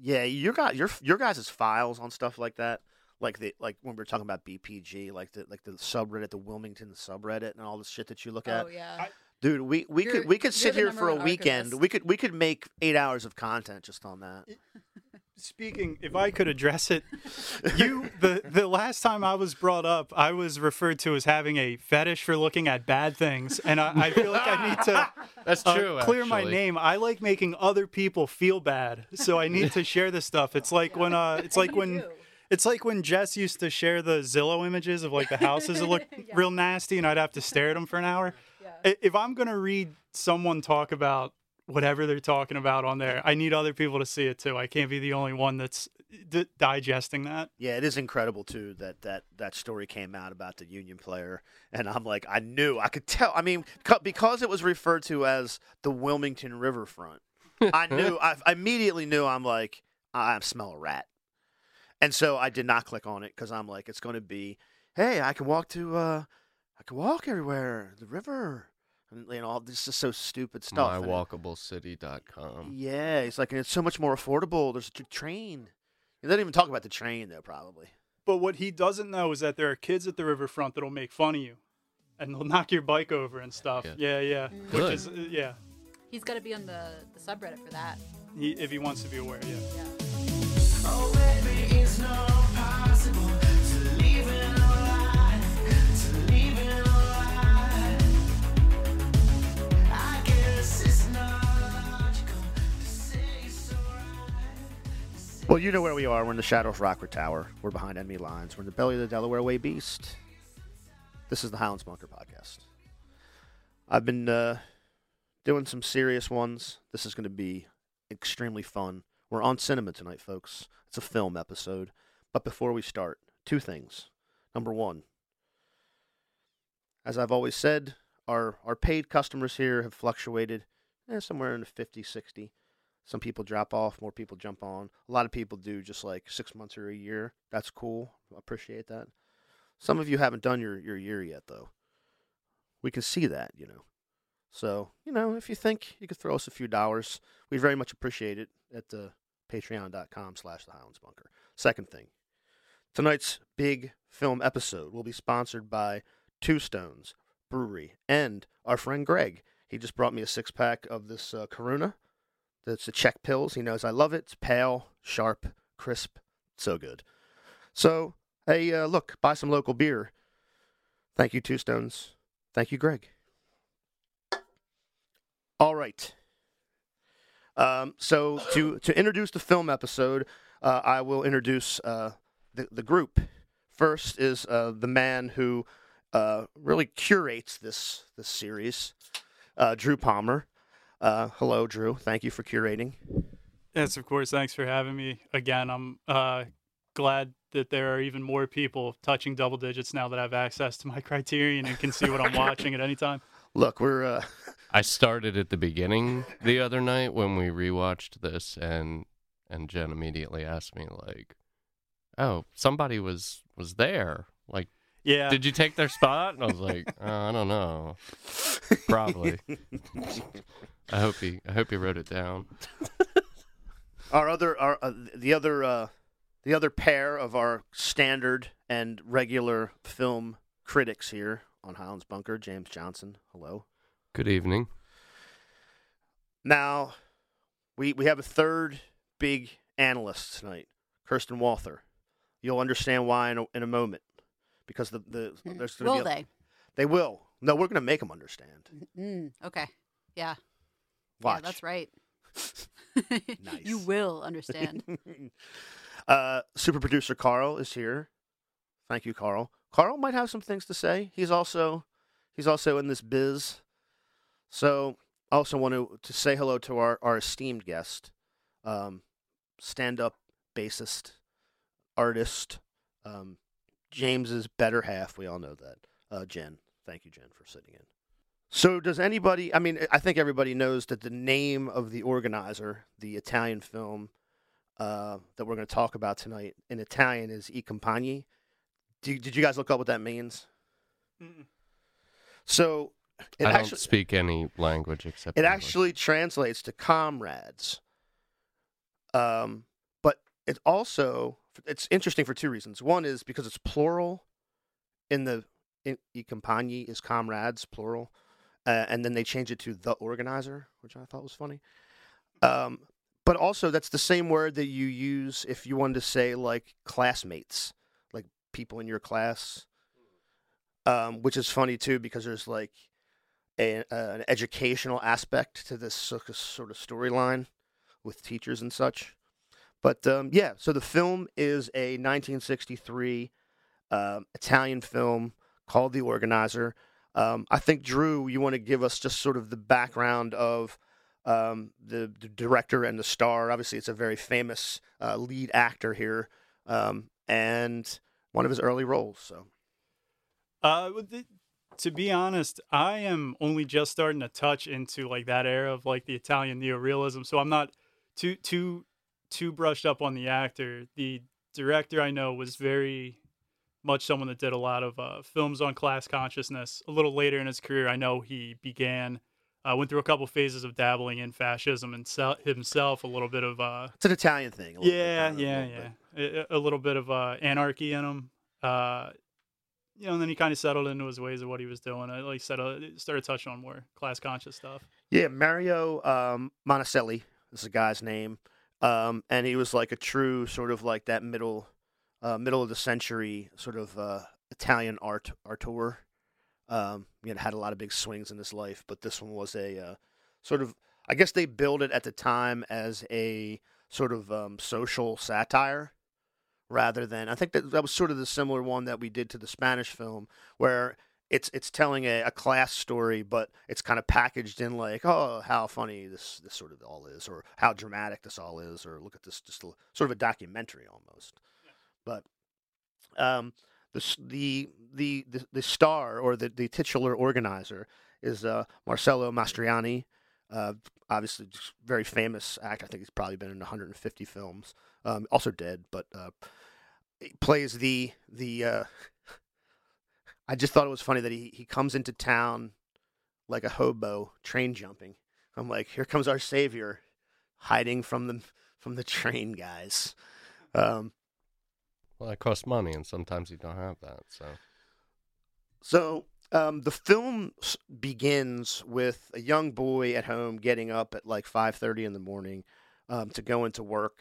Yeah, your guys' files on stuff like that, like when we were talking about BPG, like the subreddit, the Wilmington subreddit, and all the shit that you look at. Oh yeah. Dude, we could sit the here number for a one weekend. archivist. We could make 8 hours of content just on that. Speaking, if I could address it, the last time I was brought up, I was referred to as having a fetish for looking at bad things, and I feel like I need to That's true. clear my actually. name. I like making other people feel bad, so I need to share this stuff. It's like when It's like when Jess used to share the Zillow images of like the houses that look real nasty, and I'd have to stare at them for an hour. If I'm gonna read someone talk about whatever they're talking about on there, I need other people to see it too. I can't be the only one that's digesting that. Yeah, it is incredible too that story came out about the Union player, and I'm like, I could tell. I mean, because it was referred to as the Wilmington Riverfront, I immediately knew. I'm like, I smell a rat, and so I did not click on it because I'm like, it's going to be, hey, I can walk everywhere, the river. And, all this is so stupid stuff. MyWalkableCity.com. Yeah, it's like, and it's so much more affordable. There's a train. They don't even talk about the train, though, probably. But what he doesn't know is that there are kids at the riverfront that'll make fun of you, and they'll knock your bike over and stuff. Yeah. Good. Which is yeah. He's got to be on the subreddit for that. If he wants to be aware, yeah. Yeah. Oh, baby, it's not possible to leave it alive, to leave it alive. I guess it's not logical to say so right. Well, you know where we are. We're in the shadow of Rockford Tower. We're behind enemy lines. We're in the belly of the Delaware Way Beast. This is the Highlands Bunker podcast. I've been doing some serious ones. This is going to be extremely fun. We're on cinema tonight, folks. It's a film episode. But before we start, two things. Number one, as I've always said, our paid customers here have fluctuated somewhere in the 50, 60. Some people drop off, more people jump on. A lot of people do just like 6 months or a year. That's cool. I appreciate that. Some of you haven't done your year yet, though. We can see that, So, if you think you could throw us a few dollars, we very much appreciate it at patreon.com/thehighlandsbunker. Second thing, tonight's big film episode will be sponsored by Two Stones Brewery and our friend Greg. He just brought me a 6-pack of this Corona. That's the Czech Pills. He knows I love it. It's pale, sharp, crisp, so good. So, hey, look, buy some local beer. Thank you, Two Stones. Thank you, Greg. All right. So to introduce the film episode, I will introduce the group. First is the man who really curates this series, Drew Palmer. Hello, Drew. Thank you for curating. Yes, of course. Thanks for having me again. I'm glad that there are even more people touching double digits now that I have access to my Criterion and can see what I'm watching at any time. Look, we're I started at the beginning the other night when we rewatched this, and Jen immediately asked me like, "Oh, somebody was there. Like, Yeah. did you take their spot?" And I was like, "I don't know. Probably." I hope he wrote it down. the other pair of our standard and regular film critics here on Highlands Bunker, James Johnson. Hello. Good evening. Now, we have a third big analyst tonight, Kirsten Walther. You'll understand why in a moment, because there's going to Will be they? They will. No, we're going to make them understand. Okay. Yeah. Watch. Yeah, that's right. Nice. You will understand. Super producer Carl is here. Thank you, Carl. Carl might have some things to say. He's also in this biz. So I also want to say hello to our esteemed guest, stand-up bassist, artist, James's better half. We all know that. Jen. Thank you, Jen, for sitting in. So does anybody, I think everybody knows that the name of the organizer, the Italian film that we're going to talk about tonight, in Italian is I Compagni. Did you guys look up what that means? Mm-mm. So I don't speak any language except it English. actually translates to comrades. it's interesting for two reasons. One is because it's plural I compagni is comrades, plural. And then they change it to the organizer, which I thought was funny. But also, that's the same word that you use if you wanted to say, like, classmates, like people in your class, which is funny, too, because there's, like, an educational aspect to this sort of storyline with teachers and such. But, yeah, so the film is a 1963 Italian film called The Organizer. I think, Drew, you want to give us just sort of the background of the director and the star. Obviously, it's a very famous lead actor here, and one of his early roles. So, to be honest, I am only just starting to touch into like that era of like the Italian neorealism. So I'm not too brushed up on the actor. The director I know was very much someone that did a lot of films on class consciousness. A little later in his career, I know he went through a couple phases of dabbling in fascism and himself, a little bit of it's an Italian thing. A little bit of anarchy in him. And then he kind of settled into his ways of what he was doing. Like I said, started touching on more class conscious stuff. Yeah, Mario Monticelli is the guy's name, and he was like a true sort of like that middle of the century sort of Italian artur. Had a lot of big swings in his life, but this one was a sort of, I guess they billed it at the time as a sort of social satire, rather than, I think that was sort of the similar one that we did to the Spanish film, where it's telling a class story, but it's kind of packaged in like, oh, how funny this sort of all is, or how dramatic this all is, or look at this, just sort of a documentary almost. But the star, or the titular organizer, is Marcello Mastroianni. Obviously, just very famous actor. I think he's probably been in 150 films. Also dead, but he plays the. I just thought it was funny that he comes into town like a hobo, train jumping. I'm like, here comes our savior, hiding from the train guys. Well, that costs money, and sometimes you don't have that. So the film begins with a young boy at home getting up at like 5:30 in the morning to go into work.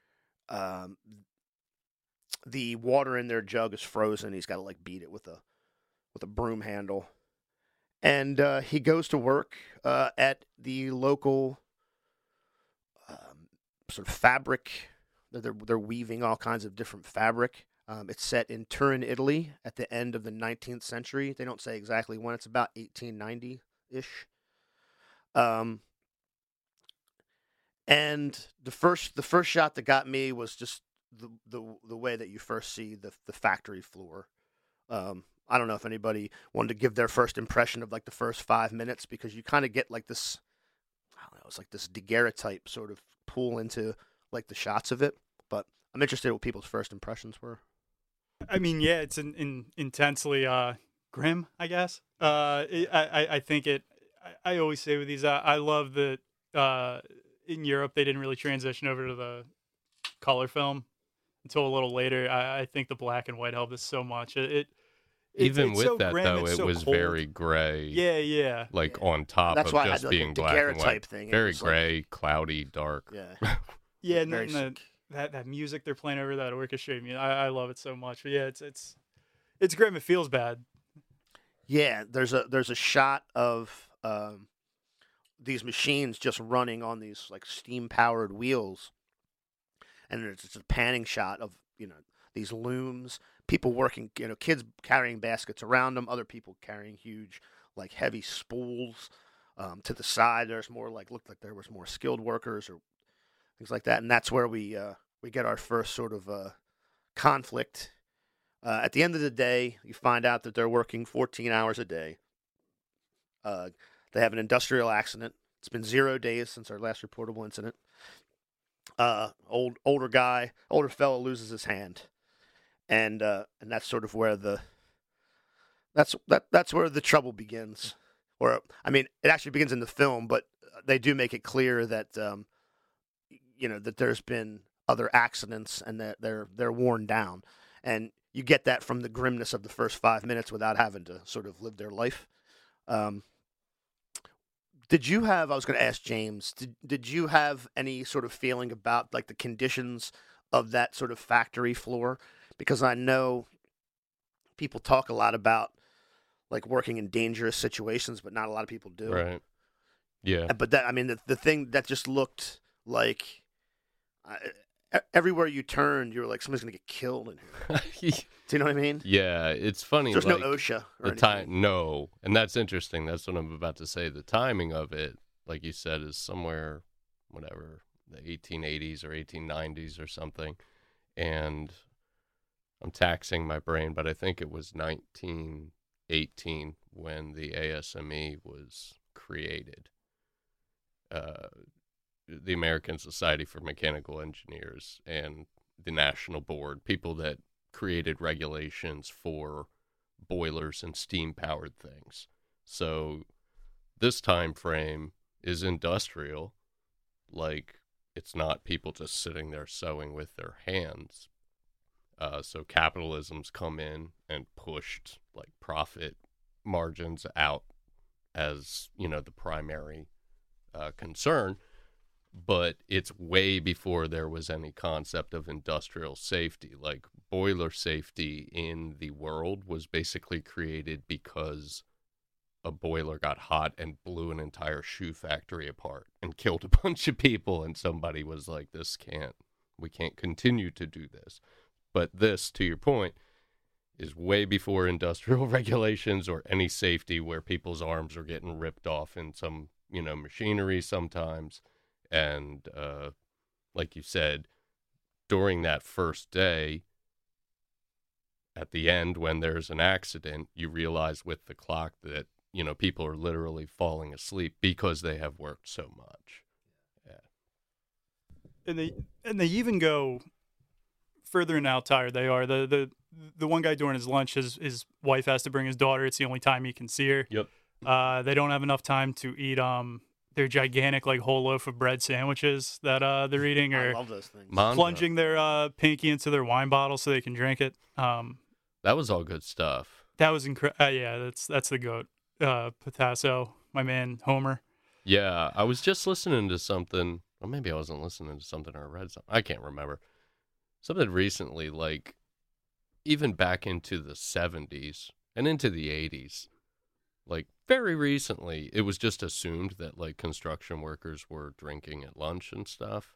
The water in their jug is frozen. He's got to like beat it with a broom handle, and he goes to work at the local sort of fabric. They're weaving all kinds of different fabric. It's set in Turin, Italy, at the end of the 19th century. They don't say exactly when. It's about 1890-ish. And the first shot that got me was just the way that you first see the factory floor. I don't know if anybody wanted to give their first impression of like the first 5 minutes, because you kind of get like this, I don't know, it's like this daguerreotype sort of pull into like the shots of it. But I'm interested in what people's first impressions were. I mean, yeah, it's intensely grim, I guess. I think it. I always say with these, I love that in Europe they didn't really transition over to the color film until a little later. I think the black and white helped us so much. Even it's with so that, grim, though, it's it so was cold. very gray. Yeah. Like on top That's of why I just had, like, being the black and daguerreotype white. thing. It Very was, like- gray, cloudy, dark. Yeah. Yeah, and Very then that music they're playing over that orchestrated music. I love it so much. But yeah, it's grim. It feels bad. Yeah, there's a shot of these machines just running on these like steam powered wheels, and there's just a panning shot of these looms, people working, kids carrying baskets around them, other people carrying huge like heavy spools. To the side, there's more looked like there was more skilled workers or things like that, and that's where we get our first sort of conflict. At the end of the day, you find out that they're working 14 hours a day. They have an industrial accident. It's been 0 days since our last reportable incident. Older fellow loses his hand, and that's sort of where that's where the trouble begins. Or I mean, it actually begins in the film, but they do make it clear that that there's been other accidents, and that they're worn down, and you get that from the grimness of the first 5 minutes without having to sort of live their life. Did you have? I was going to ask James. Did you have any sort of feeling about like the conditions of that sort of factory floor? Because I know people talk a lot about like working in dangerous situations, but not a lot of people do. Right. Yeah. But that, I mean, the thing that just looked like everywhere you turned, you were like, somebody's gonna get killed in here. Do you know what I mean? Yeah, it's funny. There's like, no OSHA or the anything. time. No, and that's interesting. That's what I'm about to say. The timing of it, like you said, is somewhere, whatever, the 1880s or 1890s or something. And I'm taxing my brain, but I think it was 1918 when the ASME was created. The American Society for Mechanical Engineers and the National Board, people that created regulations for boilers and steam-powered things. So this time frame is industrial, like it's not people just sitting there sewing with their hands. So capitalism's come in and pushed like profit margins out as, you know, the primary concern. But it's way before there was any concept of industrial safety. Like boiler safety in the world was basically created because a boiler got hot and blew an entire shoe factory apart and killed a bunch of people. And somebody was like, we can't continue to do this. But this, to your point, is way before industrial regulations or any safety where people's arms are getting ripped off in some, you know, machinery sometimes. And like you said, during that first day, at the end, when there's an accident, you realize with the clock that, you know, people are literally falling asleep because they have worked so much. Yeah. And they even go further in how tired they are. The one guy during his lunch, his wife has to bring his daughter. It's the only time he can see her. Yep. They don't have enough time to eat their gigantic like whole loaf of bread sandwiches that they're eating, I or love those things. plunging their pinky into their wine bottle so they can drink it. That was all good stuff. That was incredible. Yeah, that's the goat. Patasso, my man Homer. Yeah, I was just listening to something, or maybe I wasn't listening to something or read something. I can't remember. Something recently, like even back into the 70s and into the 80s, like very recently, it was just assumed that like construction workers were drinking at lunch and stuff.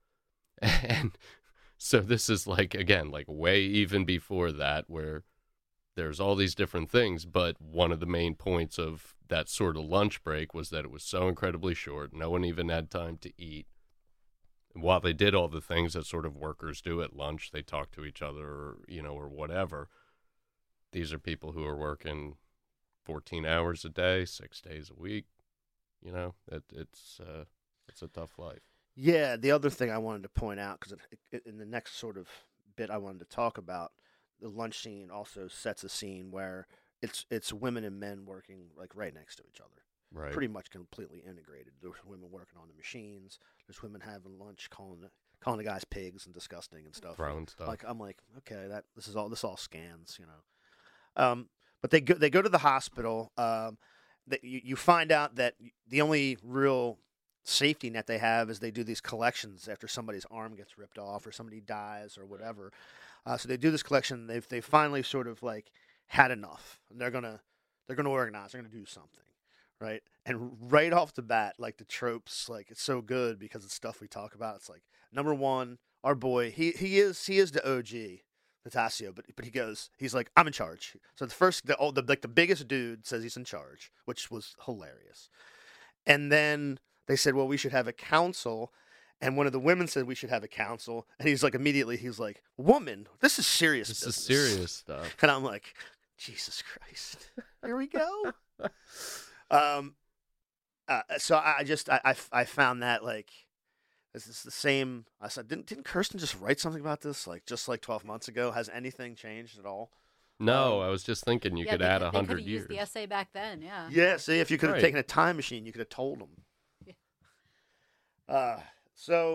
And so this is like, again, like way even before that, where there's all these different things. But one of the main points of that sort of lunch break was that it was so incredibly short. No one even had time to eat. While they did all the things that sort of workers do at lunch, they talk to each other, or, you know, or whatever. These are people who are working 14 hours a day, 6 days a week. You know, it's a tough life. Yeah, the other thing I wanted to point out, because in the next sort of bit I wanted to talk about, the lunch scene also sets a scene where it's women and men working like right next to each other. Right. Pretty much completely integrated. There's women working on the machines. There's women having lunch, calling the guys pigs and disgusting and stuff. Throwing stuff. Like I'm like, okay, this all scans, you know. But they go to the hospital. That you find out that the only real safety net they have is they do these collections after somebody's arm gets ripped off or somebody dies or whatever. So they do this collection. They finally sort of like had enough, and they're gonna organize. They're gonna do something. Right, and right off the bat, like the tropes, like it's so good because it's stuff we talk about. It's like number one, our boy, he is the OG, Patasso, but he's like, I'm in charge. So the biggest dude says he's in charge, which was hilarious. And then they said, well, we should have a council, and one of the women said we should have a council, and he's like woman, this is serious. This business. is serious stuff. And I'm like, Jesus Christ, here we go. So I found that like this is the same. I said, didn't Kirsten just write something about this like just like 12 months ago? Has anything changed at all? No, I was just thinking you could add 100 They could have years. used the essay back then, yeah. Yeah. See, if you could have Right. taken a time machine, you could have told them. Yeah. So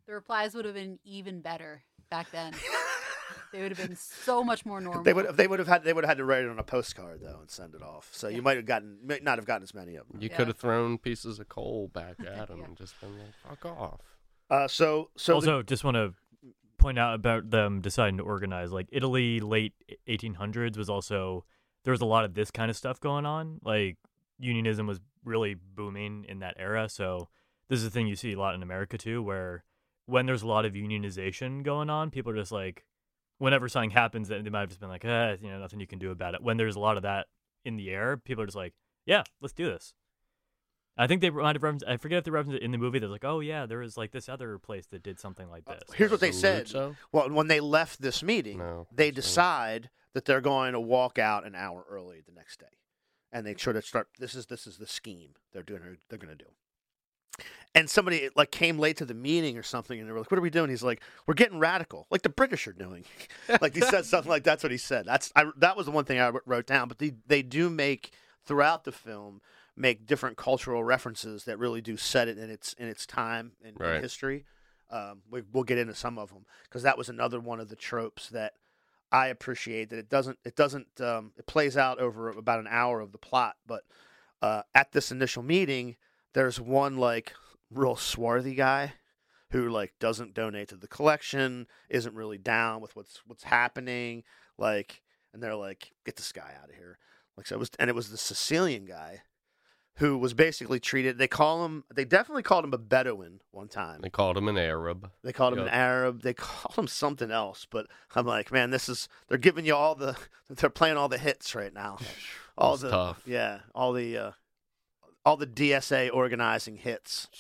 The replies would have been even better back then. They would have been so much more normal. They would have had to write it on a postcard though and send it off. So you might not have gotten as many of them. You Yeah. could have thrown pieces of coal back at him and just been like, fuck off. So Also, just want to point out about them deciding to organize. Like Italy, late 1800s was also there was a lot of this kind of stuff going on. Like unionism was really booming in that era. So this is a thing you see a lot in America too, where when there's a lot of unionization going on, people are just like, whenever something happens, they might have just been like, nothing you can do about it. When there's a lot of that in the air, people are just like, yeah, let's do this. I think they might have referenced, I forget if they referenced it in the movie. They're like, oh yeah, there was like this other place that did something like this. here's what they said. Saluzzo? Well, when they left this meeting, No, they that's decide that they're going to walk out an hour early the next day, and they sort of start. This is the scheme they're doing. They're going to do. And somebody like came late to the meeting or something, and they were like, "What are we doing?" He's like, "We're getting radical, like the British are doing." Like he said something like that's what he said. That was the one thing I wrote down. But they do make throughout the film make different cultural references that really do set it in its time in Right. history. We'll get into some of them because that was another one of the tropes that I appreciate. That it plays out over about an hour of the plot, but at this initial meeting, there's one like real swarthy guy who like doesn't donate to the collection, isn't really down with what's happening, like, and they're like, get this guy out of here. Like, so it was the Sicilian guy who was basically treated. They definitely called him a Bedouin one time. They called him an Arab. They called him an Yep. Arab. They called him something else, but I'm like, man, they're giving you they're playing all the hits right now. All It's the tough. yeah, all the DSA organizing hits.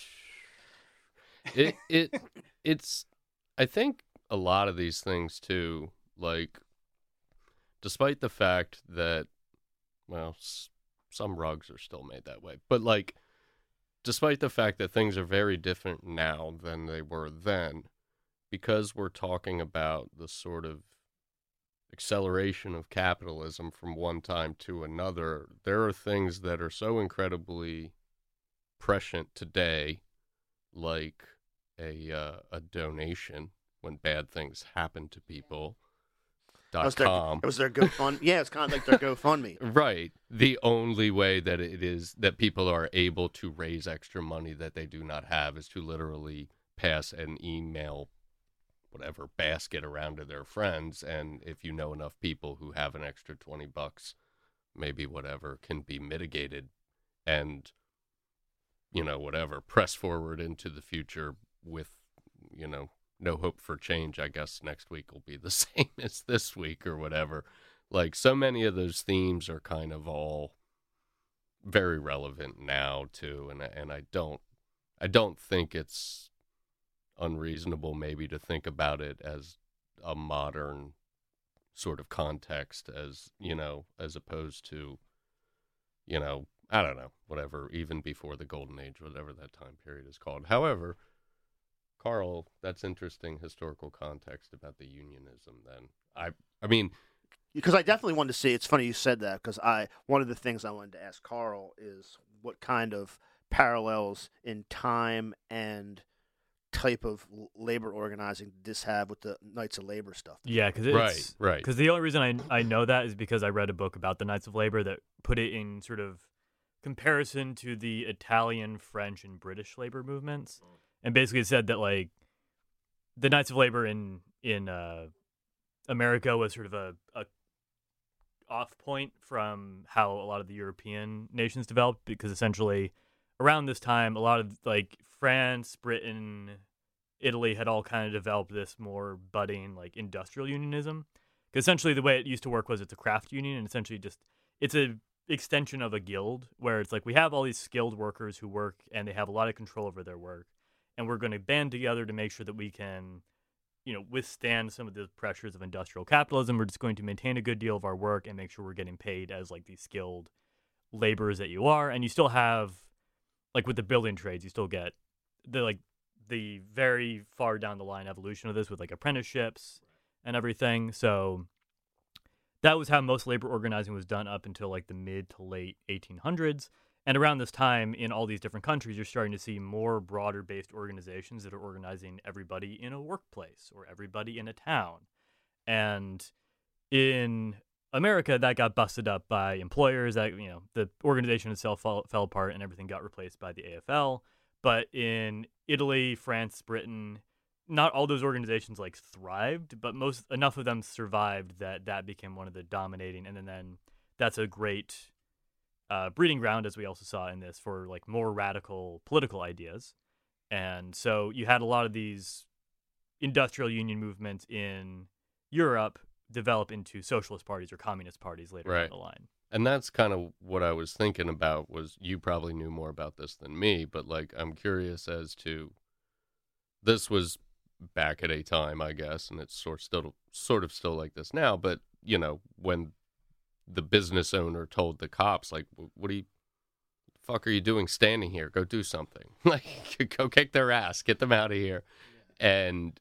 It's I think a lot of these things too, like, despite the fact that, well, some rugs are still made that way, but like, despite the fact that things are very different now than they were then, because we're talking about the sort of acceleration of capitalism from one time to another, there are things that are so incredibly prescient today, like a donation when bad things happen to people. It was .com. their GoFundMe. Yeah, it's kind of like their GoFundMe. Right. The only way that it is that people are able to raise extra money that they do not have is to literally pass an email, whatever, basket around to their friends. And if you know enough people who have an extra $20, maybe whatever can be mitigated and, whatever, press forward into the future with, no hope for change. I guess next week will be the same as this week or whatever. Like, so many of those themes are kind of all very relevant now too, and I don't think it's unreasonable maybe to think about it as a modern sort of context, as as opposed to I don't know, whatever, even before the Golden Age, whatever that time period is called. However, Carl, that's interesting historical context about the unionism then. I mean, Because I definitely wanted to see. It's funny you said that because one of the things I wanted to ask Carl is what kind of parallels in time and type of labor organizing did this have with the Knights of Labor stuff. Yeah, because right. Because the only reason I know that is because I read a book about the Knights of Labor that put it in sort of comparison to the Italian, French, and British labor movements, and basically it said that like the Knights of Labor in America was sort of a off point from how a lot of the European nations developed, because essentially around this time a lot of like France, Britain, Italy had all kind of developed this more budding like industrial unionism. Because essentially the way it used to work was it's a craft union, and essentially just it's a extension of a guild where it's like we have all these skilled workers who work and they have a lot of control over their work, and we're going to band together to make sure that we can withstand some of the pressures of industrial capitalism. We're just going to maintain a good deal of our work and make sure we're getting paid as like these skilled laborers that you are. And you still have, like with the building trades, you still get the very far down the line evolution of this with like apprenticeships and everything. So that was how most labor organizing was done up until like the mid to late 1800s. And around this time, in all these different countries, you're starting to see more broader-based organizations that are organizing everybody in a workplace or everybody in a town. And in America, that got busted up by employers. That the organization itself fell apart, and everything got replaced by the AFL. But in Italy, France, Britain, not all those organizations like thrived, but enough of them survived that became one of the dominating. And then that's a great breeding ground, as we also saw in this, for like more radical political ideas. And so you had a lot of these industrial union movements in Europe develop into socialist parties or communist parties later down Right. the line. And that's kind of what I was thinking about. Was you probably knew more about this than me, but like I'm curious as to, this was back at a time, I guess, and it's sort of still like this now. But when the business owner told the cops, like, "What the fuck are you doing standing here? Go do something! Like, go kick their ass, get them out of here." And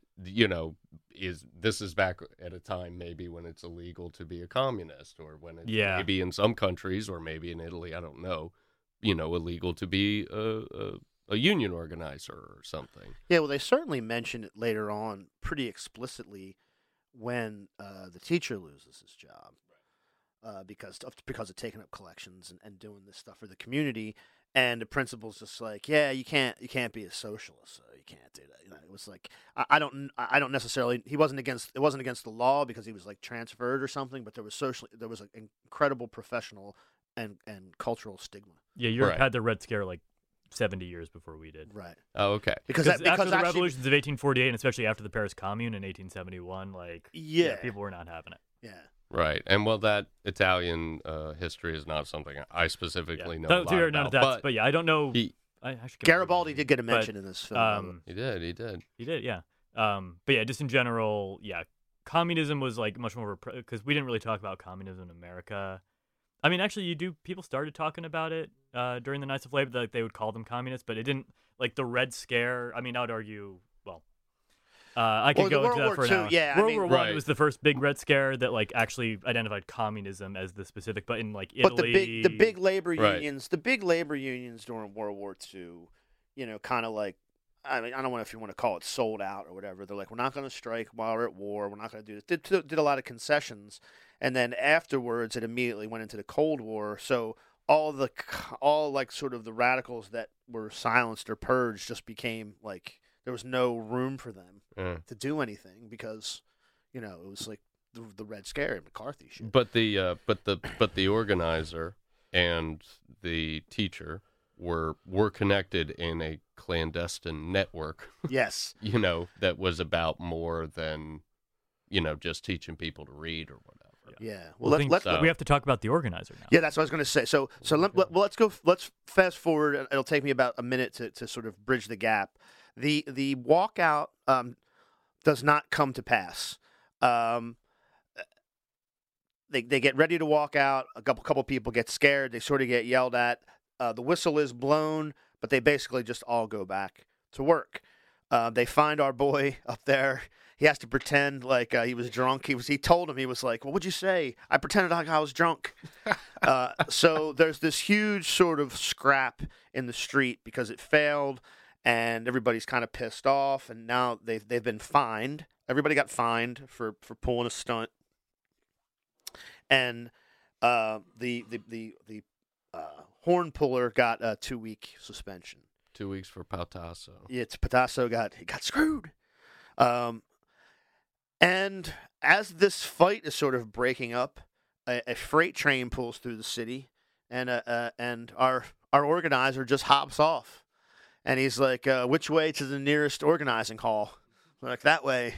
this is back at a time maybe when it's illegal to be a communist, or when it's maybe in some countries, or maybe in Italy, I don't know, illegal to be a union organizer or something. Yeah, well, they certainly mention it later on pretty explicitly when the teacher loses his job because of taking up collections and doing this stuff for the community. And the principal's just like, yeah, you can't be a socialist. So you can't do that. It was like I don't necessarily. It wasn't against the law because he was like transferred or something. But there was an incredible professional and cultural stigma. Yeah, Europe Right. had the Red Scare like 70 years before we did. Right. Oh, okay. Because After the actually, revolutions of 1848, and especially after the Paris Commune in 1871, people were not having it. Yeah. Right. And well, that Italian history is not something I specifically know a lot None about. of that, but yeah, I don't know. I actually can't remember Garibaldi his did get a name, mention in this film. He did. He did, yeah. But yeah, just in general, yeah, communism was like much more because we didn't really talk about communism in America. I mean, actually, people started talking about it during the Knights of Labor, like they would call them communists, but it didn't, like the Red Scare. I mean, I would argue, I could go into that for now. World War I was the first big Red Scare that like actually identified communism as the specific, but in like Italy, But the big labor unions, during World War II, kind of like, I mean, I don't know if you want to call it sold out or whatever. They're like, we're not going to strike while we're at war. We're not going to do this. Did a lot of concessions, and then afterwards, it immediately went into the Cold War. So all like sort of the radicals that were silenced or purged just became like there was no room for them to do anything because, it was like the Red Scare, McCarthy shit. But the organizer and the teacher were connected in a clandestine network. Yes. That was about more than, just teaching people to read or whatever. Yeah. Well, Let's we have to talk about the organizer now. Yeah, that's what I was going to say. So let's fast forward. It'll take me about a minute to sort of bridge the gap. The walkout does not come to pass. They get ready to walk out. A couple people get scared. They sort of get yelled at. The whistle is blown, but they basically just all go back to work. They find our boy up there. He has to pretend like he was drunk. He told him, he was like, "Well, what'd you say?" "I pretended like I was drunk." So there's this huge sort of scrap in the street because it failed, and everybody's kind of pissed off. And now they've been fined. Everybody got fined for pulling a stunt, and the horn puller got a 2-week suspension. 2 weeks for Pautasso. Yeah, Pautasso got screwed. And as this fight is sort of breaking up, a freight train pulls through the city, and our organizer just hops off, and he's like, "Which way to the nearest organizing hall?" We're like, "That way."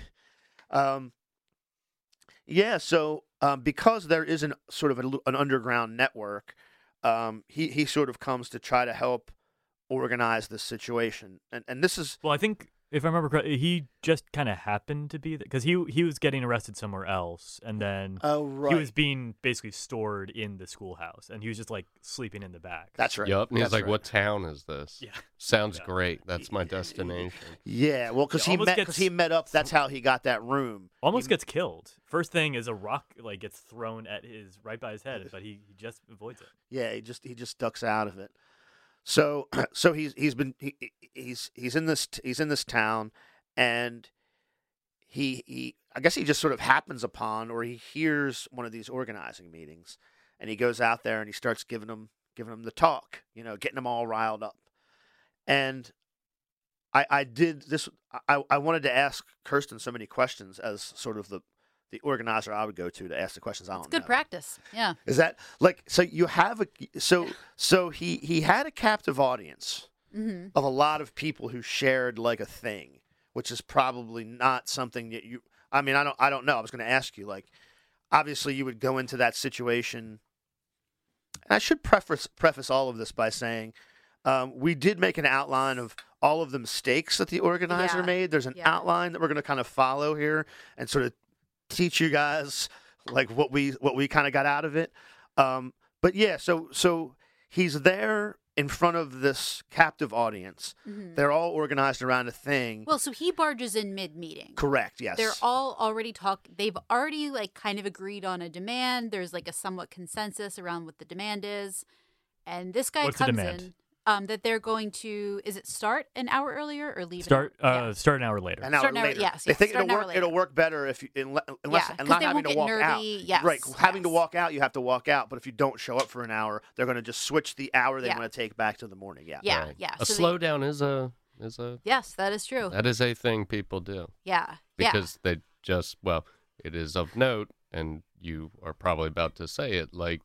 So because there is an sort of an underground network, he sort of comes to try to help organize this situation, and this is I think if I remember correctly, he just kind of happened to be because he was getting arrested somewhere else, and then he was being basically stored in the schoolhouse, and he was just like sleeping in the back. That's right. Yep. And he's That's like, right. "What town is this?" Yeah. Sounds great. That's my destination. Yeah, well, because he met up. That's how he got that room. Almost gets killed. First thing is a rock like gets thrown at right by his head, but he just avoids it. Yeah, he just ducks out of it. So he's in this town, and he I guess he just sort of happens upon, or he hears one of these organizing meetings, and he goes out there and he starts giving them the talk, getting them all riled up. And I did this. I wanted to ask Kirsten so many questions as sort of the organizer I would go to ask the questions I don't It's good know. practice. Yeah. Is that like, so you have so he had a captive audience Mm-hmm. of a lot of people who shared like a thing, which is probably not something that I don't know. I was going to ask you, like, obviously you would go into that situation. And I should preface all of this by saying we did make an outline of all of the mistakes that the organizer Yeah. made. There's an Yeah. outline that we're going to kind of follow here and sort of teach you guys like what we kind of got out of it. But yeah, so he's there in front of this captive audience. Mm-hmm. They're all organized around a thing. Well, so he barges in mid-meeting. Correct. Yes. They're all already they've already like kind of agreed on a demand. There's like a somewhat consensus around what the demand is. And this guy What's the comes demand? in that they're going to, is it start an hour earlier or leave Start an hour? start an hour later. An hour Start an hour- later. yes, They yes, think start an hour later. it'll work better if you unless Yeah, and 'cause not they having won't to get walk out. nervy. Yes, Right. Having to yes. walk out, you have to walk out. But if you don't show up for an hour, they're going to just switch the hour they Yeah. want to take back to the morning. Yeah. Yeah, Right. yeah. A So they- slowdown is a Yes, that is true. that is a thing people do Yeah, because they just it is of note, and you are probably about to say it, like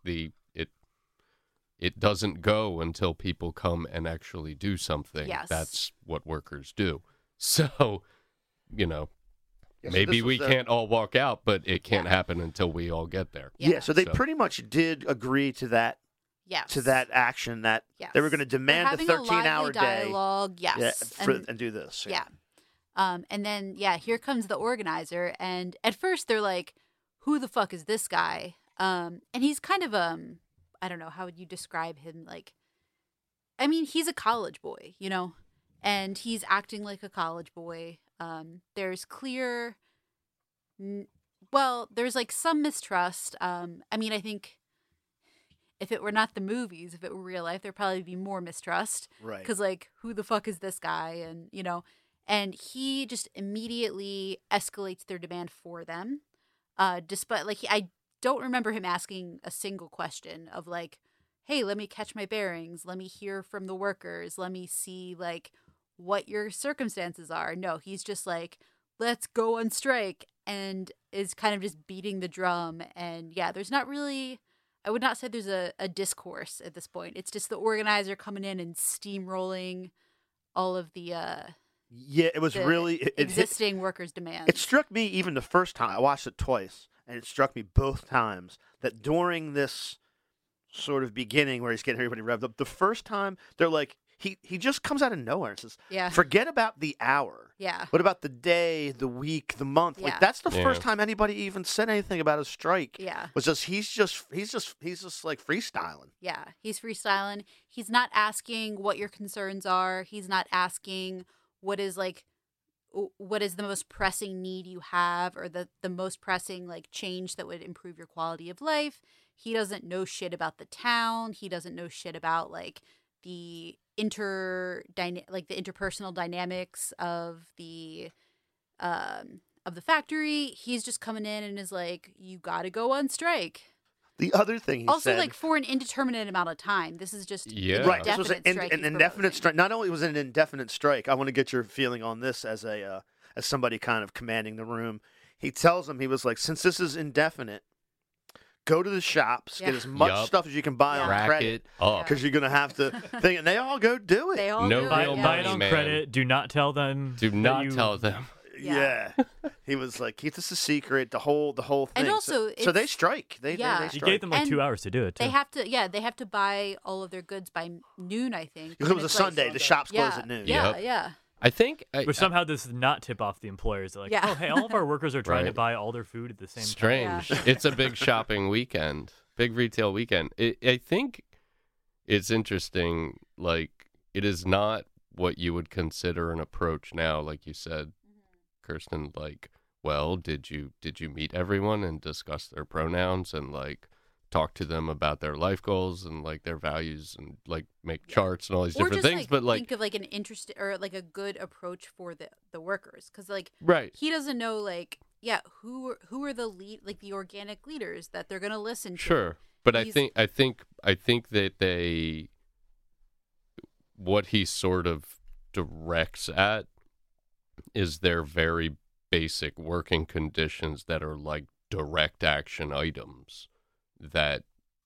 it doesn't go until people come and actually do something. Yes. That's what workers do. So, Yeah, so maybe this we was can't all walk out, but it can't happen until we all get there. Yeah. So they So- pretty much did agree to that yes. action that Yes. they were going to They're demand a having 13-hour lively day. dialogue. Yes. Yeah, and, and do this. yeah. And then here comes the organizer, and at first they're like, "Who the fuck is this guy?" And he's kind of I don't know, how would you describe him? Like, I mean, he's a college boy, and he's acting like a college boy. There's clear, there's like some mistrust. I mean, I think if it were not the movies, if it were real life, there'd probably be more mistrust. Right. Because, like, who the fuck is this guy? And, and he just immediately escalates their demand for them. Despite, like, I don't remember him asking a single question of, like, hey, let me catch my bearings. Let me hear from the workers. Let me see, like, what your circumstances are. No, he's just like, let's go on strike, and is kind of just beating the drum. And, yeah, there's not really, I would not say there's a discourse at this point. It's just the organizer coming in and steamrolling all of the Yeah, it was the really existing workers' demands. It struck me even the first time. I watched it twice, and it struck me both times that during this sort of beginning where he's getting everybody revved up, the first time they're like, he just comes out of nowhere and says, Yeah. forget about the hour. Yeah. What about the day, the week, the month? Yeah. Like that's the Yeah. first time anybody even said anything about a strike. Yeah. Was just he's just like freestyling. Yeah. He's freestyling. He's not asking what your concerns are. He's not asking what is the most pressing need you have, or the most pressing like change that would improve your quality of life. He doesn't know shit about the town. He doesn't know shit about like the interpersonal dynamics of the factory. He's just coming in and is like, you got to go on strike. The other thing he Also, said, like for an indeterminate amount of time. This is just Yeah. an right, this was indefinite strike an he's indefinite proposing. strike. Not only was it an indefinite strike, I want to get your feeling on this as somebody kind of commanding the room. He tells them, he was like, since this is indefinite, go to the shops, get Yeah. as much Yup. stuff as you can buy Yeah. on Rack credit, it up. because you're gonna have to think, and they all go do it. They all No do Buy, it, real yeah. buy it money, on man. credit. Do not tell them. Do that not you- tell them. Yeah. He was like, keep this a secret, the whole thing. And So- also, so they it's- strike. They Yeah. You strike. gave them like And 2 hours to do it. They too. have to buy all of their goods by noon, I think. Because it And was a it's like- Sunday. The shops close Yeah, at noon. yeah, Yep. yeah. I think Which somehow does not tip off the employers. They're like, Yeah. oh, hey, all of our workers are trying to Right. buy all their food at the same time. strange. It's a big shopping weekend, big retail weekend. I think it's interesting. Like, it is not what you would consider an approach now, like you said, Kirsten. Like, well, did you meet everyone and discuss their pronouns and like talk to them about their life goals and like their values and like make charts and all these Or different just things. But like, think of like an interest or like a good approach for the workers, because like right. he doesn't know like who are the lead, like the organic leaders that they're gonna listen to. Sure. But He's- I think that what he sort of directs at is their very basic working conditions that are like direct action items that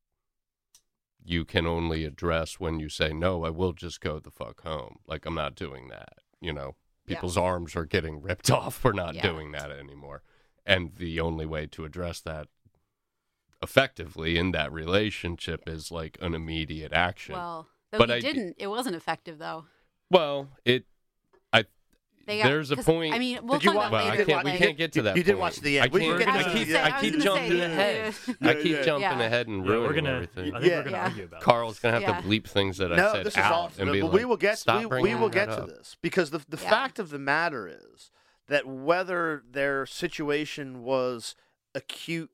you can only address when you say, no, I will just go the fuck home. Like, I'm not doing that. You know, Yeah. people's arms are getting ripped off. We're not Yeah. doing that anymore. And the only way to address that effectively in that relationship is like an immediate action. Well, though But he I d- didn't. It wasn't effective though. Well, They there's a because, point. I mean, we'll Did you talk watch- about well, I later. can't. but, We like, can't get to that. You did point. watch the end. I We can can't- get I to was the gonna end. say- I keep was gonna jumping say, ahead. yeah. I keep Yeah. jumping Yeah. ahead and Yeah, ruining we're gonna. everything. I think Yeah. we're gonna Yeah. argue about. Carl's gonna have Yeah. to bleep things that I No, said this is out awesome. and be But like, we will get stop we bringing will that get to up. this because the Yeah. fact of the matter is that whether their situation was acute,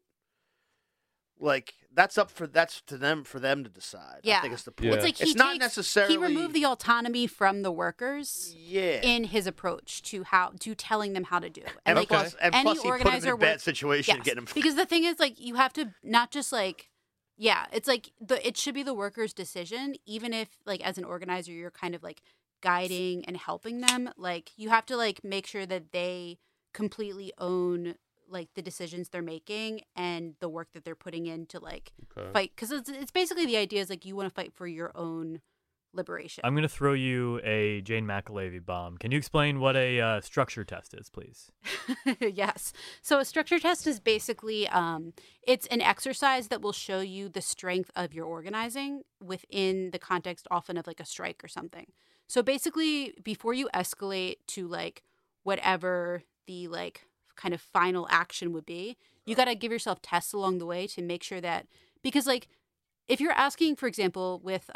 like that's to them for them to decide. I Yeah. think it's the point. Yeah. It's like It's he not takes, necessarily he removed the autonomy from the workers yeah. in his approach to telling them how to do it. and like plus, and any plus he put him in organizer a bad works- situation, yes, getting him. because the thing is like you have to not just like it's like it should be the workers' decision, even if like as an organizer you're kind of like guiding and helping them. Like you have to like make sure that they completely own like the decisions they're making and the work that they're putting in to like Okay. fight, because it's basically the idea is like you want to fight for your own liberation. I'm gonna throw you a Jane McAlevey bomb. Can you explain what a structure test is, please? Yes. So a structure test is basically it's an exercise that will show you the strength of your organizing within the context often of like a strike or something. So basically before you escalate to like whatever the like kind of final action would be, you got to give yourself tests along the way to make sure that, because like if you're asking, for example, with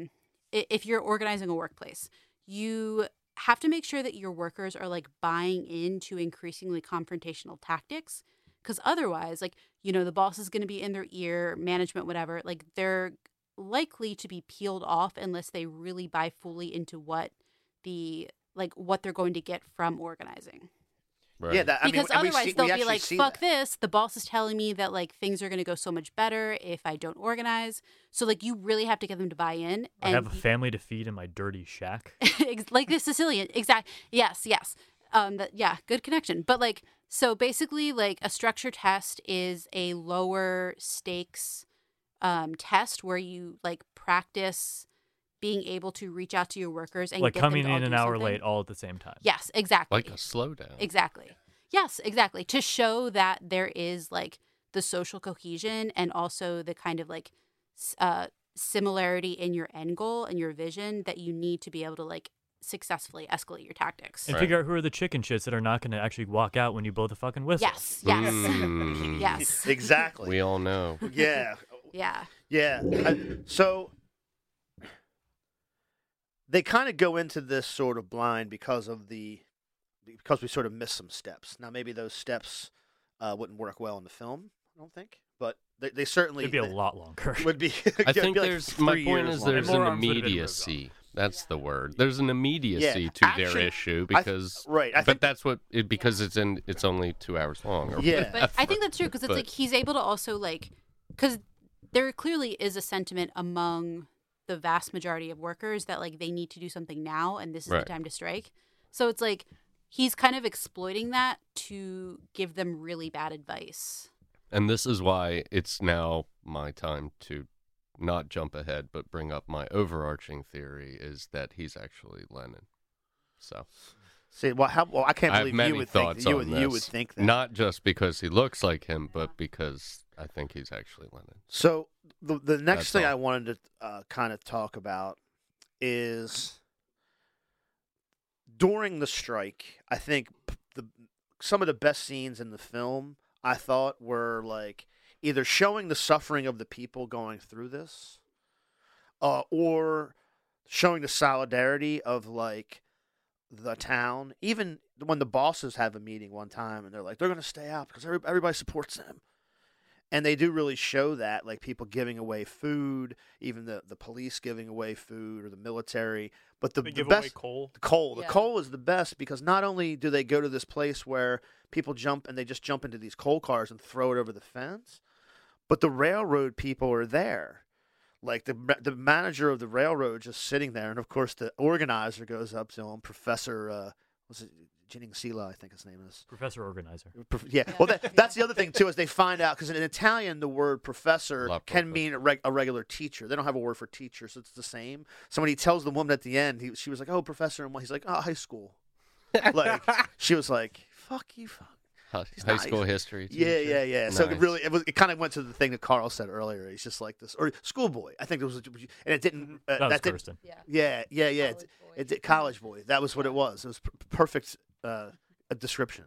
if you're organizing a workplace, you have to make sure that your workers are like buying into increasingly confrontational tactics, because otherwise, like, you know, the boss is going to be in their ear, management, whatever, like they're likely to be peeled off unless they really buy fully into what they're going to get from organizing. Right. Yeah, that, I mean, Because and we otherwise see- we they'll be actually like, see fuck that. this, the boss is telling me that like things are going to go so much better if I don't organize. So like you really have to get them to buy in. I And have a family to feed in my dirty shack. like the Sicilian, exact. Yes. Good connection. But like, so basically, like a structure test is a lower stakes test where you like practice being able to reach out to your workers and Like get them coming to all in an do hour something. late all at the same time. Yes, exactly. Like a slowdown. Exactly. Yes, exactly. To show that there is like the social cohesion and also the kind of like similarity in your end goal and your vision that you need to be able to like successfully escalate your tactics. And Right. figure out who are the chicken shits that are not going to actually walk out when you blow the fucking whistle. Yes, Mm. yes, Exactly. We all know. Yeah. yeah. Yeah. So they kind of go into this sort of blind because we sort of miss some steps. Now maybe those steps wouldn't work well in the film, I don't think, but they certainly It'd be a lot longer. would be. I it'd think be like there's my 3 point years is long. there's More an arms would've been removed immediacy. That's the word. There's an immediacy Yeah, to action- their issue I th- because right. I but think that's what it because it's only 2 hours long. Or Yeah. But I think that's true because it's But- like he's able to also like, because there clearly is a sentiment among the vast majority of workers that like they need to do something now and this is Right. the time to strike. So it's like he's kind of exploiting that to give them really bad advice. And this is why it's now my time to not jump ahead, but bring up my overarching theory is that he's actually Lenin. So See, well, I can't I have believe many you would think thoughts you on would this. you would think that. Not just because he looks like him, but because I think he's actually Lenin. So the next That's thing all. I wanted to kind of talk about is during the strike. I think some of the best scenes in the film I thought were like either showing the suffering of the people going through this, or showing the solidarity of like the town. Even when the bosses have a meeting one time and they're like they're going to stay out because everybody supports them. And they do really show that, like people giving away food, even the police giving away food or the military. But the They give best away coal. the Yeah. coal is the best because not only do they go to this place where people jump and they just jump into these coal cars and throw it over the fence, but the railroad people are there. Like the manager of the railroad just sitting there, and of course the organizer goes up to him, Professor was it Jennings Sila, I think his name is. Professor Organizer. Yeah. Well, that's the other thing too is they find out because in Italian the word professor La can profe. mean a regular teacher. They don't have a word for teacher, so it's the same. So when he tells the woman at the end, she was like, "Oh, professor," and he's like, "Oh, high school." Like she was like, "Fuck you, fuck." High school history. Yeah, teacher. yeah. So Nice. it kind of went to the thing that Carl said earlier. He's just like this, or schoolboy. I think it was, and it didn't. That was didn't. Kirsten. Yeah. Yeah. College boy. It did college boy. That was what it was. It was perfect a description.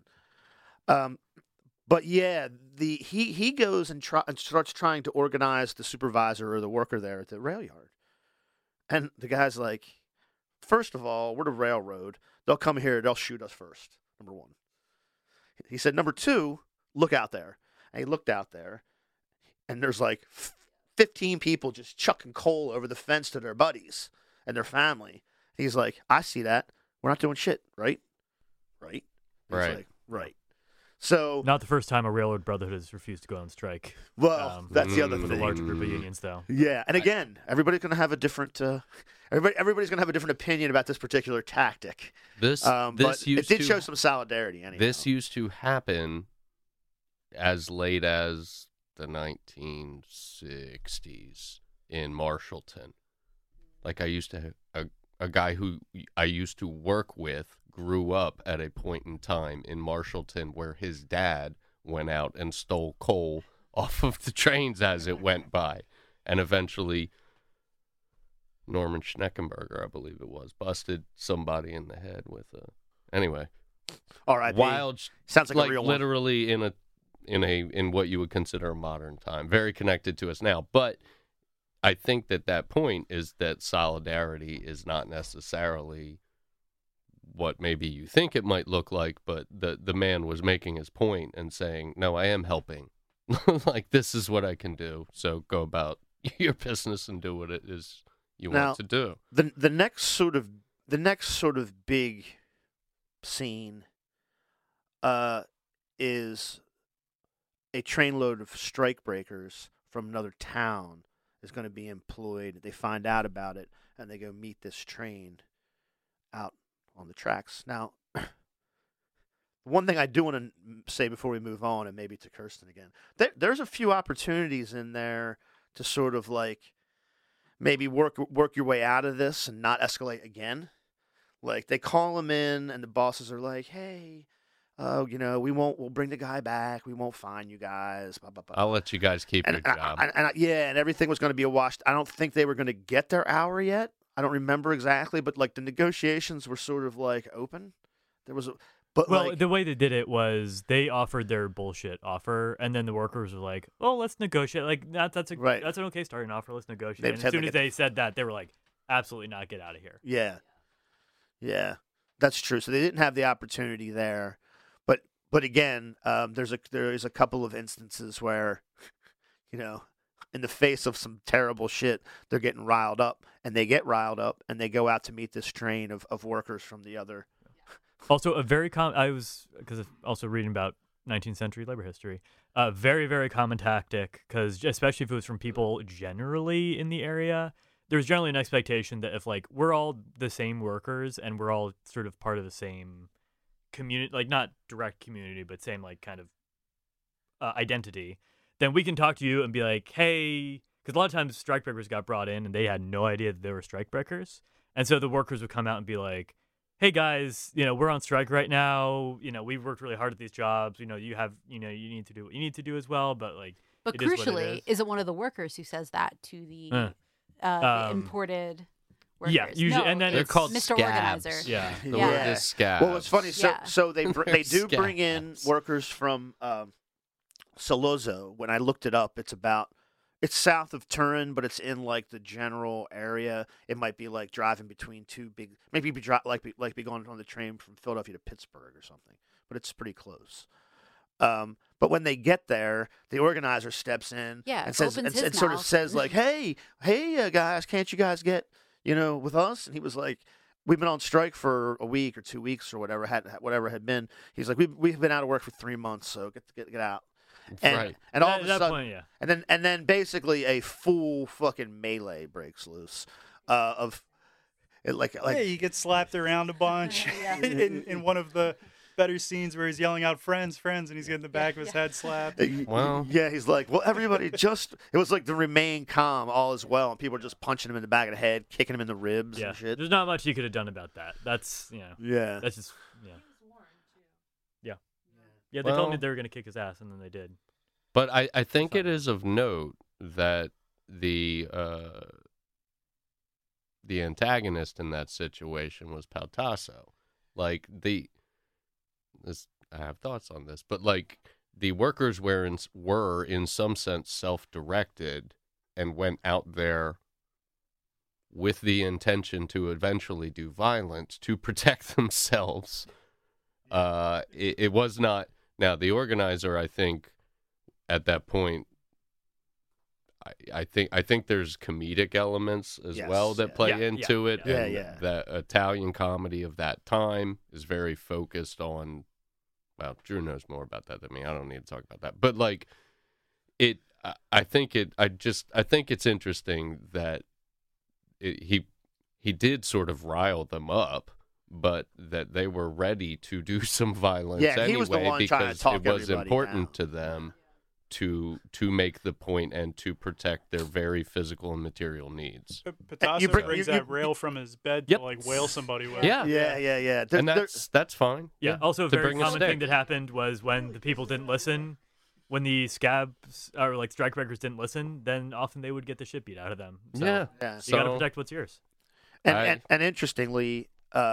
But yeah, he goes and starts trying to organize the supervisor or the worker there at the rail yard, and the guy's like, first of all, we're the railroad. They'll come here. They'll shoot us first. Number one. He said, number two, look out there. And he looked out there, and there's like 15 people just chucking coal over the fence to their buddies and their family. He's like, I see that. We're not doing shit, right? Right? He's Right. like, right. So, Not the first time a railroad brotherhood has refused to go on strike. well, that's the other With a thing. larger group of unions, though. Yeah, and again, everybody's going to have a different. Everybody's going to have a different opinion about this particular tactic. This But this it used did to show some solidarity. Anyway, this used to happen as late as the 1960s in Marshallton. Like I used to a guy who I used to work with grew up at a point in time in Marshallton where his dad went out and stole coal off of the trains as it went by, and eventually Norman Schneckenberger, I believe it was, busted somebody in the head with a. Anyway, all right. wild, Sounds like like a real one. literally in what you would consider a modern time, very connected to us now. But I think that point is that solidarity is not necessarily what maybe you think it might look like, but the man was making his point and saying, no, I am helping. Like, this is what I can do. So go about your business and do what it is you Now, want to do. The next sort of big scene is a trainload of strikebreakers from another town is going to be employed. They find out about it and they go meet this train out on the tracks. Now, one thing I do want to say before we move on, and maybe to Kirsten again, there's a few opportunities in there to sort of like maybe work your way out of this and not escalate again. Like they call him in, and the bosses are like, "Hey, we'll bring the guy back. We won't fine you guys." Blah blah blah. I'll let you guys keep your job. And everything was going to be a wash. I don't think they were going to get their hour yet. I don't remember exactly, but like the negotiations were sort of like open. There was, Well, the way they did it was they offered their bullshit offer, and then the workers were like, "Oh, let's negotiate." Like that's Right. an okay starting offer. Let's negotiate. They And said as soon like as they said that, they were like, "Absolutely not. Get out of here." Yeah, that's true. So they didn't have the opportunity there, but again, there is a couple of instances where, in the face of some terrible shit, they're getting riled up, and they get riled up, and they go out to meet this train of workers from the other. Also, I was because also reading about 19th century labor history. A very, very common tactic, because especially if it was from people generally in the area, there's generally an expectation that if like we're all the same workers and we're all sort of part of the same community, like not direct community, but same like kind of identity, then we can talk to you and be like, hey, because a lot of times strikebreakers got brought in and they had no idea that they were strikebreakers, and so the workers would come out and be like, hey guys, we're on strike right now. We've worked really hard at these jobs. You need to do what you need to do as well. But like, But it is what it crucially, is it one of the workers who says that to the imported workers? yeah, usually, No, and then They're it's called Mr. scabs. Organizer. yeah. The Yeah. word is scabs. Well, it's funny. So Yeah. so they do bring in Scabs. workers from Saluzzo. When I looked it up, it's south of Turin, but it's in like the general area. It might be like driving between two big, maybe be going on the train from Philadelphia to Pittsburgh or something. But it's pretty close. But when they get there, the organizer steps in Yeah, and says, opens and, his sort of mouth. says like, "Hey, guys, can't you guys get with us?" And he was like, "We've been on strike for a week or 2 weeks or whatever had been." He's like, "We've been out of work for 3 months, so get out." And, Right. and all At of a that sudden, point, yeah. and then basically a full fucking melee breaks loose of it, like Yeah, he gets slapped around a bunch in one of the better scenes where he's yelling out "friends, friends," and he's getting the back of his head slapped. Well- yeah, he's like, well, everybody just, it was like the remain calm, all is well, and people are just punching him in the back of the head, kicking him in the ribs Yeah. and shit. There's not much you could have done about that. That's Yeah. That's just Yeah, they told me Well- they were gonna kick his ass, and then they did. But I think it is of note that the antagonist in that situation was Paltasso. Like I have thoughts on this, but like the workers were in some sense self-directed and went out there with the intention to eventually do violence to protect themselves. It was not. Now the organizer, I think, at that point, I think there's comedic elements as Yes, well that yeah. play Yeah, into yeah, it. yeah. and Yeah. The Italian comedy of that time is very focused on. Well, Drew knows more about that than me. I don't need to talk about that. But like, I think it's interesting that he did sort of rile them up, but that they were ready to do some violence Yeah, anyway he was the one trying to because talk it was everybody important down. to them to make the point and to protect their very physical and material needs. Picasso brings that rail from his bed Yep. to like whale somebody with. Yeah. Yeah. And that's fine. Yeah. Also, a to very bring a common thing stick. that happened was when the people didn't listen, when the scabs or like strikebreakers didn't listen, then often they would get the shit beat out of them. So Yeah. Yeah. you got to So- protect what's yours. And interestingly,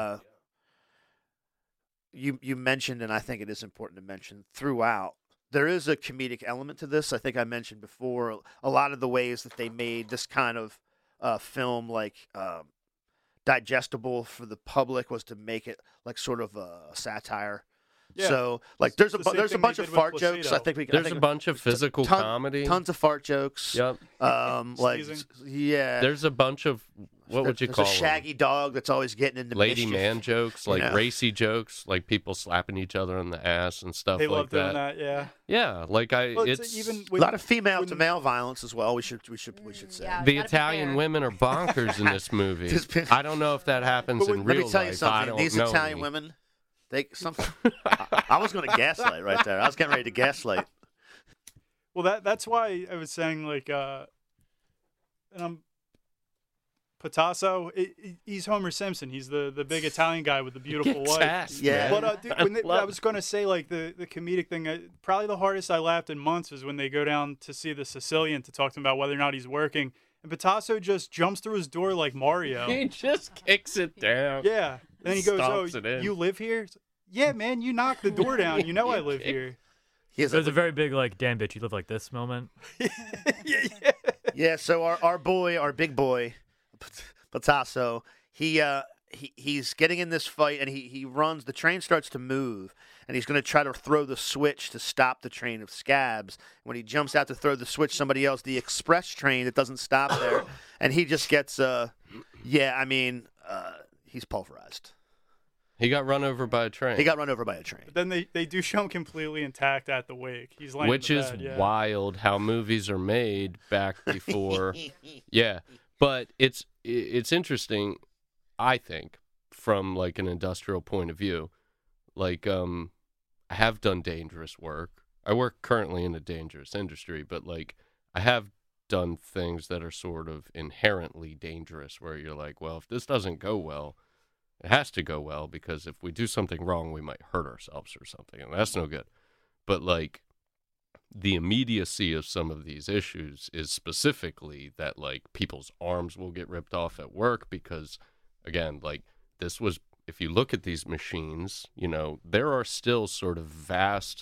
you mentioned, and I think it is important to mention throughout, there is a comedic element to this. I think I mentioned before a lot of the ways that they made this kind of film like digestible for the public was to make it like sort of a satire. Yeah. So like there's a the same there's a thing bunch they of did with fart jokes. I Placido. think we There's I think a bunch of physical comedy. tons of fart jokes. Yep. Like Sneezing. yeah. There's a bunch of what would you There's call a 'em? shaggy dog that's always getting into Lady mischief. man jokes, like Yeah. racy jokes, like people slapping each other on the ass and stuff They like love doing that. Yeah. Yeah, like Well, it's even A with, lot of female to when- male violence as well. We should say. yeah. the gotta be Italian fair. women are bonkers in this movie. Just been- I don't know if that happens But in Let real me tell you life. I something. don't These know Italian any. women, I was going to gaslight right there. I was getting ready to gaslight. well, that's why I was saying like, and I'm Picasso. He's Homer Simpson. He's the big Italian guy with the beautiful Kicks wife. ass, Yeah. man. But dude, I was going to say like the comedic thing. Probably the hardest I laughed in months was when they go down to see the Sicilian to talk to him about whether or not he's working, and Picasso just jumps through his door like Mario. He just kicks it down. Yeah. Then he goes, Stomps "Oh, it in. you live here?" It's like, yeah, man, you knocked the door down. You know I live here. He has There's a very big like, damn bitch, you live like this moment. yeah. So our big boy, Picasso, he's getting in this fight and he runs. The train starts to move and he's going to try to throw the switch to stop the train of scabs. When he jumps out to throw the switch, somebody else, the express train that doesn't stop there, and he just gets he's pulverized. He got run over by a train. He got run over by a train. But then they do show him completely intact at the wake. He's laying Which in the is bed, yeah. wild how movies are made back before. Yeah, but it's interesting, I think, from like an industrial point of view. Like I have done dangerous work. I work currently in a dangerous industry, but like I have done things that are sort of inherently dangerous where you're like, well, if this doesn't go well, it has to go well because if we do something wrong, we might hurt ourselves or something, and that's no good. But like the immediacy of some of these issues is specifically that like people's arms will get ripped off at work because, again, like this was, if you look at these machines, you know, there are still sort of vast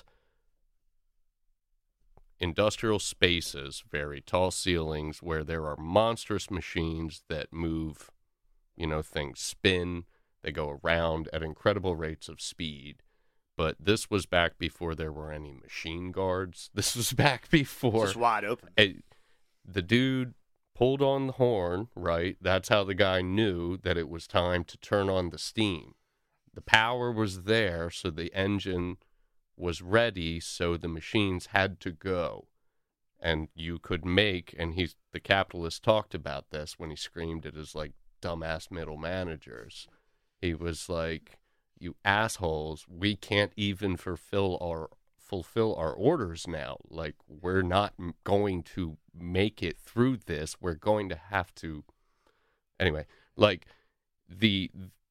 industrial spaces, very tall ceilings where there are monstrous machines that move, you know, things spin. They go around at incredible rates of speed, but this was back before there were any machine guards. This was back before Just wide open. the dude pulled on the horn, right? That's how the guy knew that it was time to turn on the steam. The power was there, so the engine was ready, so the machines had to go. And you could make, and the capitalist talked about this when he screamed at his like dumbass middle managers. He was like, "You assholes, we can't even fulfill our orders now. Like, we're not going to make it through this. We're going to have to." Anyway, like the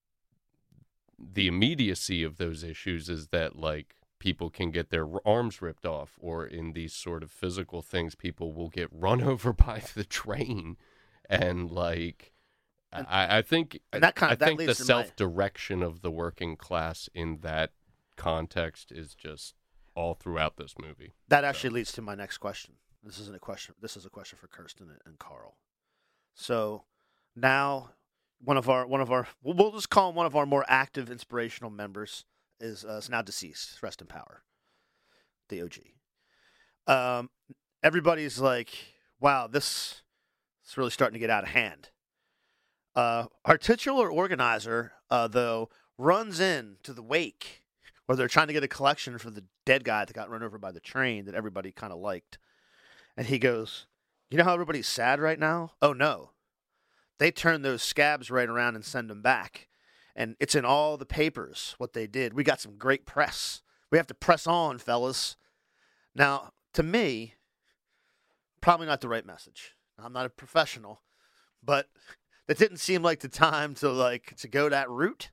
immediacy of those issues is that like people can get their arms ripped off, or in these sort of physical things, people will get run over by the train, and like I think that I think leads the to my- self-direction of the working class in that context is just all throughout this movie. That actually leads to my next question. This isn't a question. This is a question for Kirsten and Carl. So now one of our we'll just call him one of our more active inspirational members is now deceased. Rest in power. The OG. Everybody's like, wow, this is really starting to get out of hand. Our titular organizer, though, runs in to the wake where they're trying to get a collection for the dead guy that got run over by the train that everybody kind of liked. And he goes, "You know how everybody's sad right now? Oh, no. They turn those scabs right around and send them back. And it's in all the papers what they did. We got some great press. We have to press on, fellas." Now, to me, probably not the right message. I'm not a professional, but that didn't seem like the time to go that route.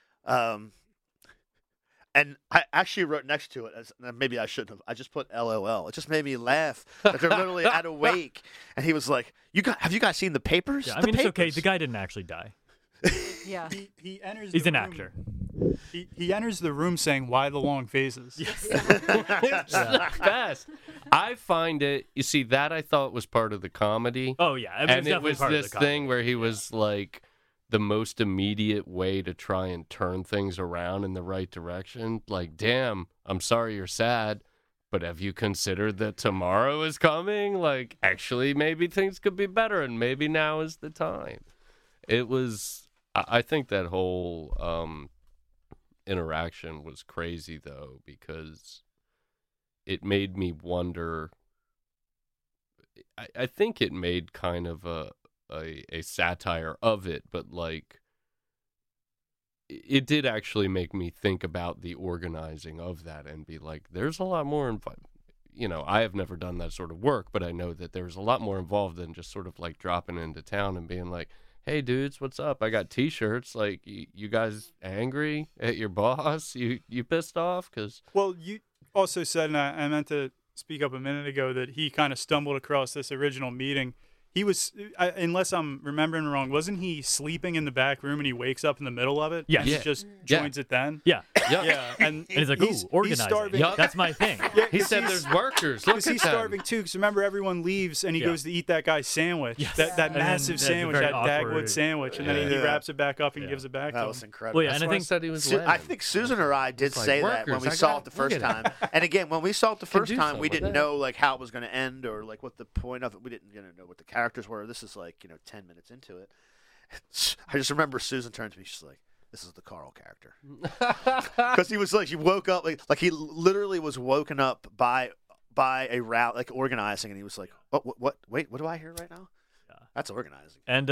And I actually wrote next to it, maybe I shouldn't have. I just put LOL. It just made me laugh that they're literally at a wake. And he was like, have you guys seen the papers? Yeah, I The mean, it's okay. papers." The guy didn't actually die. Yeah. He enters. He's the an room- actor. He enters the room saying, "Why the long faces?" It's the best. I find it. You see, that I thought was part of the comedy. Oh yeah, I mean, And it's it definitely was part this of the comedy. thing where he was like the most immediate way to try and turn things around in the right direction. Like, damn, I'm sorry you're sad, but have you considered that tomorrow is coming? Like, actually, maybe things could be better, and maybe now is the time. It was, I think that whole interaction was crazy, though, because it made me wonder. I think it made kind of a satire of it, but like it did actually make me think about the organizing of that and be like, there's a lot more I have never done that sort of work, but I know that there's a lot more involved than just sort of like dropping into town and being like, "Hey dudes, what's up? I got t-shirts. Like, you guys angry at your boss? You pissed off?" Because Well, you also said, and I meant to speak up a minute ago, that he kind of stumbled across this original meeting. He was, unless I'm remembering wrong, wasn't he sleeping in the back room and he wakes up in the middle of it? Yes. And he Yeah. just Yeah. joins it then? Yeah, Yeah. And and he's like, he's "Ooh, organizing. starving. Yup. That's my thing." he said there's workers. Look Because at he's them. starving too. Because remember, everyone leaves and he Yeah. goes to eat that guy's sandwich, Yes. that And then massive there's a sandwich, very that Dagwood awkward- sandwich, and then he Yeah. wraps it back up and Yeah. gives it back That to was him. incredible. Well, yeah, That's and I why I think said he was I lemon. think Susan or I did like, say that when "Workers, we I saw got- it the look first at time. And again, when we saw it the Can first do time, something we with didn't that. know like how it was going to end or like what the point of it. We didn't know what the characters were. This is like 10 minutes into it. I just remember Susan turned to me. She's like, "This is the Carl character," because he was like, he woke up like he literally was woken up by a route like organizing, and he was like, "What? Wait, what do I hear right now?" Yeah. That's organizing. And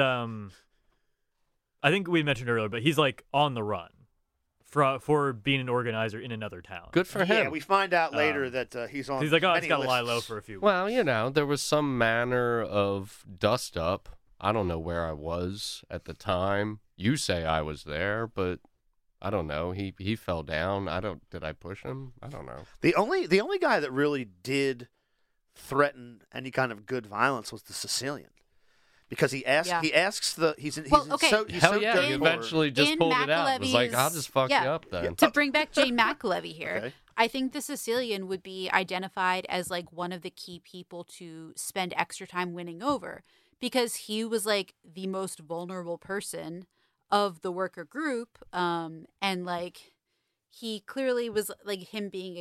I think we mentioned earlier, but he's like on the run for being an organizer in another town. Good for him. Yeah, we find out later that he's on. He's like, "Oh, it's many got to lie low lists." for a few." Well, there was some manner of dust up. I don't know where I was at the time. You say I was there, but I don't know. He fell down. Did I push him? I don't know. The only guy that really did threaten any kind of good violence was the Sicilian, because he asks Yeah. he's Well, okay. he's Hell so yeah, he dirt poor. eventually just in pulled it out. It was like, I'll just fuck you yeah. up then. To bring back Jane McAlevey here, Okay. I think the Sicilian would be identified as like one of the key people to spend extra time winning over, because he was like the most vulnerable person of the worker group, and like he clearly was like him being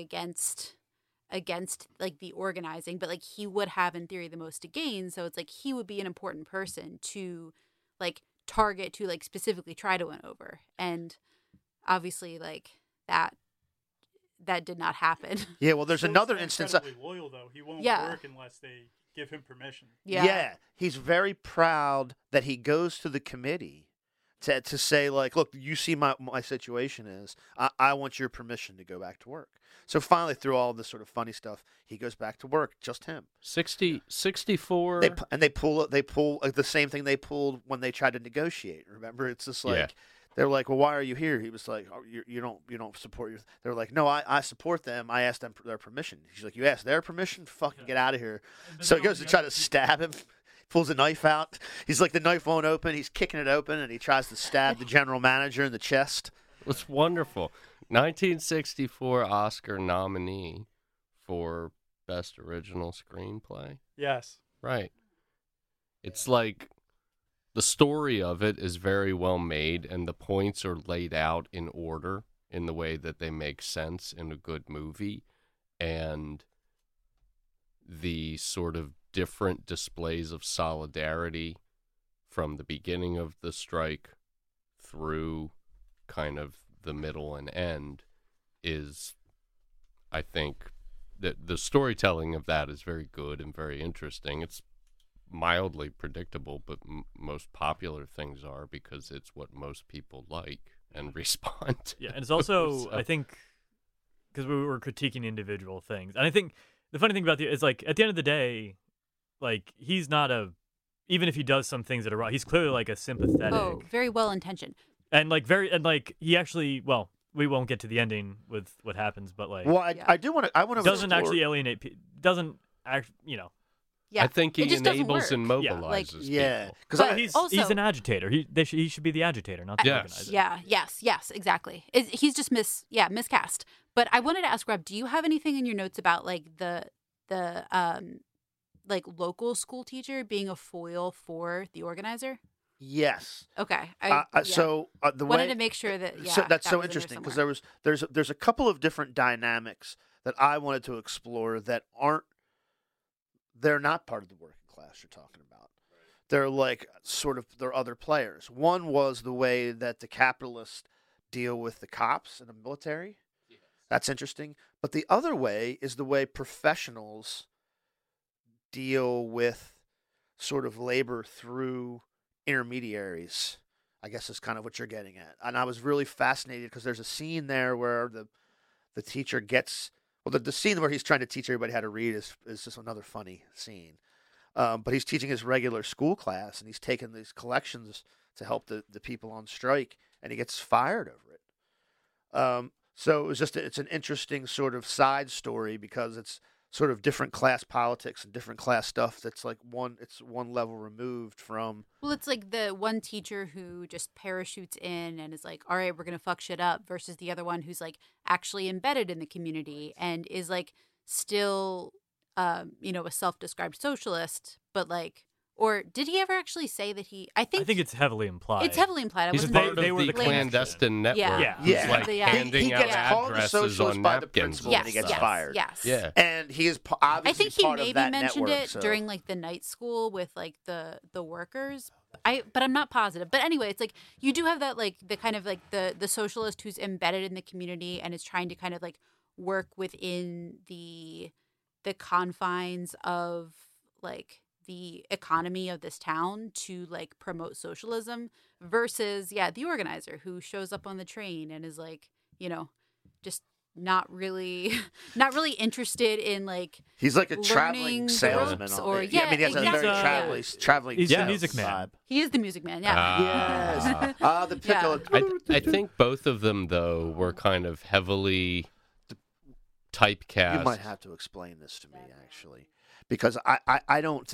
against like the organizing, but like he would have in theory the most to gain. So it's like he would be an important person to like target, to like specifically try to win over. And obviously like that did not happen. Yeah, well, there's Silk's another so instance. incredibly loyal though. He won't Yeah. work unless they give him permission. Yeah. He's very proud that he goes to the committee to say, like, look, you see my situation is, I want your permission to go back to work. So finally, through all this sort of funny stuff, he goes back to work, just him. 64. They pull the same thing they pulled when they tried to negotiate. Remember, it's just like, Yeah. they're like, well, why are you here? He was like, oh, you don't support your. They're like, no, I support them. I asked them for their permission. He's like, you asked their permission? Fucking get out of here. So he goes to try to stab him. Pulls a knife out. He's like, the knife won't open. He's kicking it open, and he tries to stab the general manager in the chest. It's wonderful. 1964 Oscar nominee for Best Original Screenplay. Yes. Right. It's like the story of it is very well made, and the points are laid out in order in the way that they make sense in a good movie. And the sort of different displays of solidarity from the beginning of the strike through kind of the middle and end is, I think, that the storytelling of that is very good and very interesting. It's mildly predictable, but most popular things are because it's what most people like and respond to. Yeah, and it's also, So- I think, because we were critiquing individual things. And I think the funny thing about is, like, at the end of the day, like, he's not even if he does some things that are wrong, he's clearly, like, a sympathetic. Oh, very well intentioned. And, like, he actually, well, we won't get to the ending with what happens, but, like, Well, Yeah. I do want to. I want to. doesn't actually alienate, doesn't act, Yeah. I think he It just doesn't enables and work. mobilizes Like- Yeah, people. because But he's also- an agitator. He should be the agitator, not the Yes. organizer. Yeah, yes, exactly. He's just miscast. But I wanted to ask Rob, do you have anything in your notes about like the like local school teacher being a foil for the organizer? yes. Okay. So the wanted way to make sure that so that that's so was in there interesting because somewhere. there's a couple of different dynamics that I wanted to explore that they're not part of the working class you're talking about. They're like they're other players. One was the way that the capitalists deal with the cops and the military. That's interesting. But the other way is the way professionals deal with sort of labor through intermediaries, I guess is kind of what you're getting at. And I was really fascinated because there's a scene there where the teacher gets, well, the scene where he's trying to teach everybody how to read is just another funny scene. But he's teaching his regular school class, and he's taking these collections to help the people on strike, and he gets fired over it. So it was it's an interesting sort of side story because it's sort of different class politics and different class stuff that's like one level removed from. Well, it's like the one teacher who just parachutes in and is like, all right, we're going to fuck shit up versus the other one who's like actually embedded in the community and is like still, a self-described socialist, but like, or did he ever actually say that I think it's heavily implied. it's heavily implied. I He's wasn't part very of they were the the clandestine network. Yeah. He's Yeah. like Yeah. handing he out gets called a addresses socialist on by the napkins. principal yes, and he gets yes, fired. Yes. Yeah. And he is obviously I think he part of maybe that mentioned network, it so. during like the night school with like the workers. But I'm not positive. But anyway, it's like you do have that like the kind of like the socialist who's embedded in the community and is trying to kind of like work within the confines of like the economy of this town to like promote socialism versus the organizer who shows up on the train and is like, just not really interested in like He's like a learning traveling the salesman. ropes on or- it. I mean, he has a yeah, very exactly. traveling He's the sales music man. vibe. he is the music man. Yes. The piccolo. I think both of them, though, were kind of heavily typecast. You might have to explain this to me, actually, because I don't.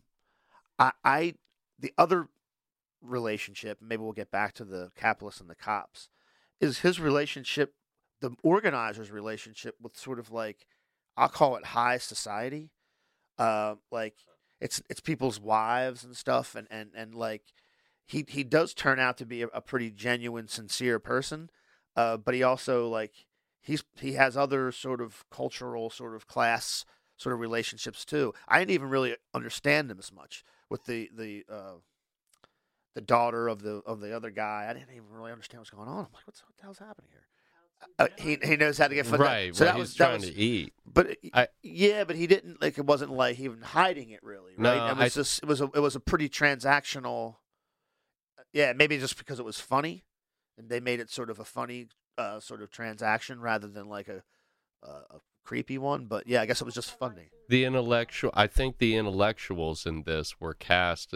The other relationship, maybe we'll get back to the capitalists and the cops, is his relationship, the organizer's relationship with sort of like, I'll call it high society, like it's people's wives and stuff, and like he does turn out to be a pretty genuine, sincere person, but he also like he has other sort of cultural sort of class sort of relationships too. I didn't even really understand him as much with the daughter of the other guy. I didn't even really understand what's going on. I'm like, what the hell's happening here? He knows how to get Right. So well, that he's was trying to eat. But I- yeah, but he didn't like. It wasn't like even hiding it really. Right. No, it was just it was a pretty transactional. Yeah, maybe just because it was funny, and they made it sort of a funny sort of transaction rather than like a creepy one. But yeah, I guess it was just funny. I think the intellectuals in this were cast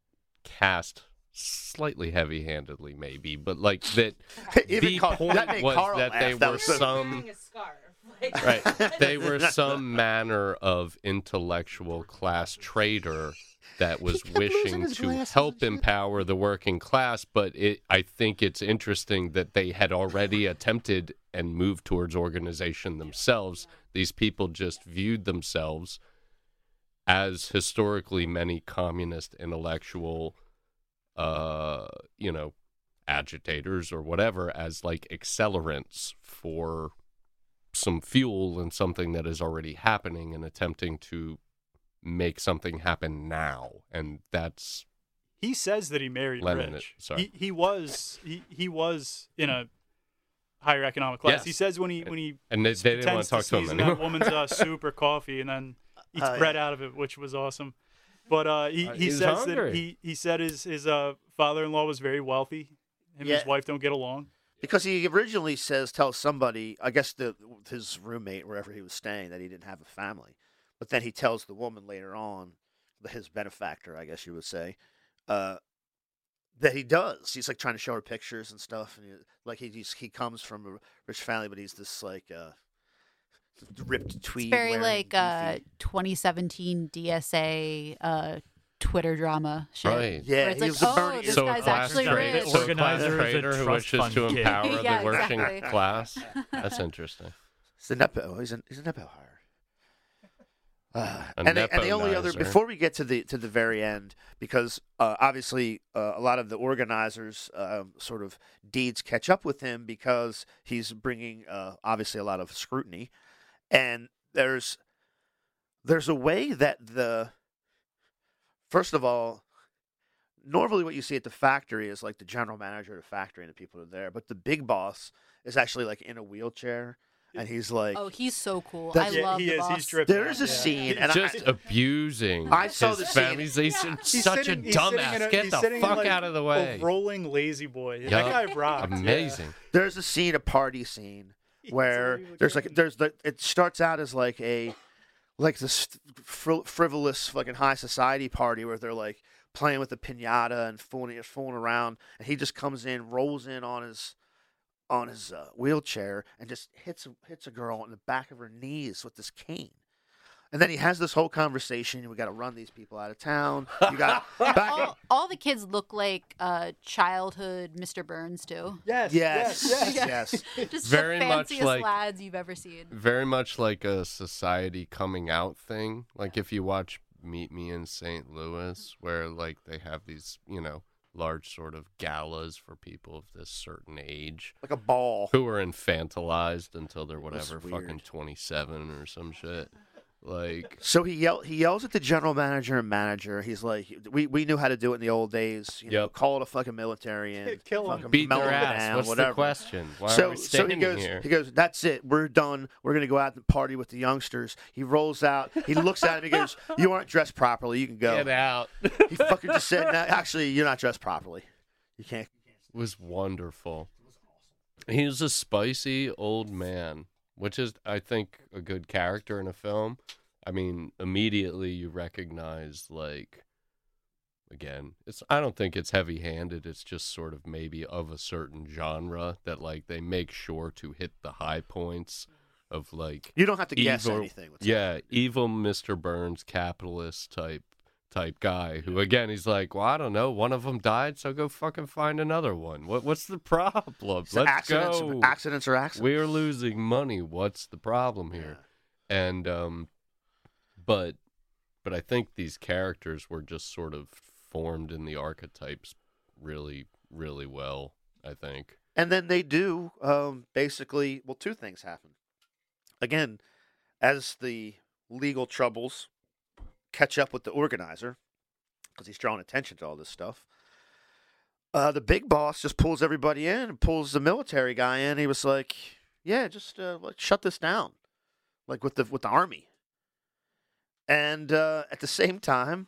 slightly heavy-handedly, maybe, but like that. Even The Carl- point that made was Carl that laugh. they That were was so- some Wearing a scarf. Like, right. They were some manner of intellectual class trader that was kept losing wishing his to glasses help and shit. empower the working class, but I think it's interesting that they had already attempted and moved towards organization themselves. These people just viewed themselves as historically many communist intellectual agitators or whatever as like accelerants for some fuel and something that is already happening and attempting to make something happen now. And that's He says that he married Lenin rich. it- sorry. He was in a higher economic class. Yes. He says when he and they didn't want pretends to talk to him sneeze in anymore. that woman's soup or coffee and then eats Oh, bread yeah. out of it, which was awesome. But he He's says that hungry. he said his father-in-law was very wealthy. Him and Yeah. his wife don't get along. Because he originally tells somebody, I guess his roommate, wherever he was staying, that he didn't have a family. But then he tells the woman later on, his benefactor, I guess you would say, that he does. He's like trying to show her pictures and stuff, and he comes from a rich family, but he's this like ripped tweed. It's very wearing like goofy- 2017 DSA Twitter drama shit. Right. Yeah, Where it's he like, was a oh, Bernie. this So a guy's class actually trader, rich. so a class Organizer is a trader who trust wishes fund to kid. empower Yeah, the working exactly. class. That's interesting. He's a nepo. He's a nepo hire. A And the only other nepo-nizer. before we get to the very end, because obviously a lot of the organizers sort of deeds catch up with him because he's bringing obviously a lot of scrutiny, and there's a way that first of all, normally what you see at the factory is like the general manager of the factory and the people are there, but the big boss is actually like in a wheelchair, and he's like. Oh, he's so cool. I That's- Yeah, love he the is. boss. He's dripping. There is a Yeah. scene, and Just abusing I saw his the scene. family. He's He's such sitting- a he's sitting dumbass. in a- Get he's the sitting in, fuck like, out of the A way. rolling lazy boy. Yup. That guy rocked. Amazing. There's a scene, a party scene, where it starts out as like this frivolous fucking high society party where they're like playing with the piñata and fooling around, and he just comes in, rolls in on his wheelchair, and just hits a girl in the back of her knees with this cane. And then he has this whole conversation. We got to run these people out of town. You got all the kids look like childhood Mr. Burns too. Yes. yes. Just Very the much fanciest like- lads you've ever seen. Very much like a society coming out thing. Like if you watch Meet Me in St. Louis, where like they have these, large sort of galas for people of this certain age Like a ball. who are infantilized until they're That's whatever, weird. fucking 27 or some shit. Like, So he yells at the general manager and manager. He's like, we knew how to do it in the old days. Yep. Call it a fucking military and Kill 'em. fucking beat melt their them ass. down, What's whatever. the question? Why are So we he standing goes, here? that's it. We're done. We're gonna go out and party with the youngsters. He rolls out. He looks at him. He goes, "You aren't dressed properly. You can go." Get out. He fucking just said, "No, actually, you're not dressed properly. You can't." Was wonderful. He was a spicy old man, which is, I think, a good character in a film. I mean, immediately you recognize, like, again, I don't think it's heavy-handed. It's just sort of maybe of a certain genre that, like, they make sure to hit the high points of, like, You don't have to guess evil, anything. What's yeah, evil Mr. Burns, capitalist type guy who, again, he's like, well, I don't know, one of them died, so go fucking find another one. What's the problem? So Let's accidents, go. accidents are accidents. We're losing money. What's the problem here? And but I think these characters were just sort of formed in the archetypes really, really well, I think. And then they do basically, well, two things happen. Again, as the legal troubles catch up with the organizer, because he's drawing attention to all this stuff, the big boss just pulls everybody in and pulls the military guy in. He was like, "Yeah, just like, shut this down, like with the army." And at the same time,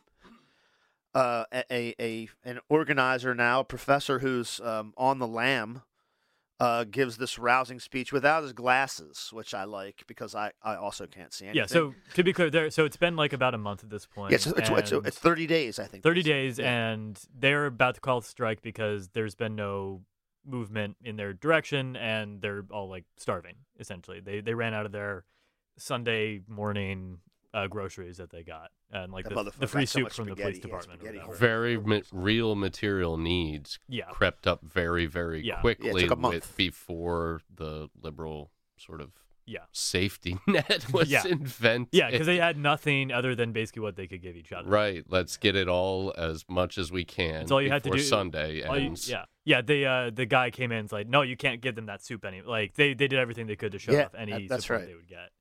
an organizer now, a professor who's on the lam, gives this rousing speech without his glasses, which I like because I also can't see anything. Yeah, so to be clear, so it's been like about a month at this point. Yeah, it's and 30 days, I think. 30 days, Yeah. and they're about to call a strike because there's been no movement in their direction, and they're all like starving. Essentially, they ran out of their Sunday morning groceries that they got, and like That the motherfucker free got so soup much from the spaghetti, police he had department. Or spaghetti whatever. Very real material needs Yeah. crept up very, very Yeah. quickly took a month. before the liberal sort of Yeah. safety net was Yeah. invented. Yeah, because they had nothing other than basically what they could give each other. Right. Let's get it all as much as we can That's all you had to before do. Sunday All you- ends. yeah. The guy came in and was like, no, you can't give them that soup any. Like they did everything they could to shut Yeah, off any that's support right. they would get.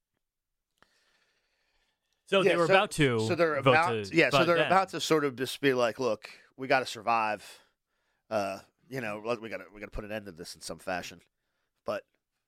So Yeah, they were about to. So they're vote about. to, Yeah, so but they're then- about to sort of just be like, "Look, we got to survive. We got to put an end to this in some fashion." But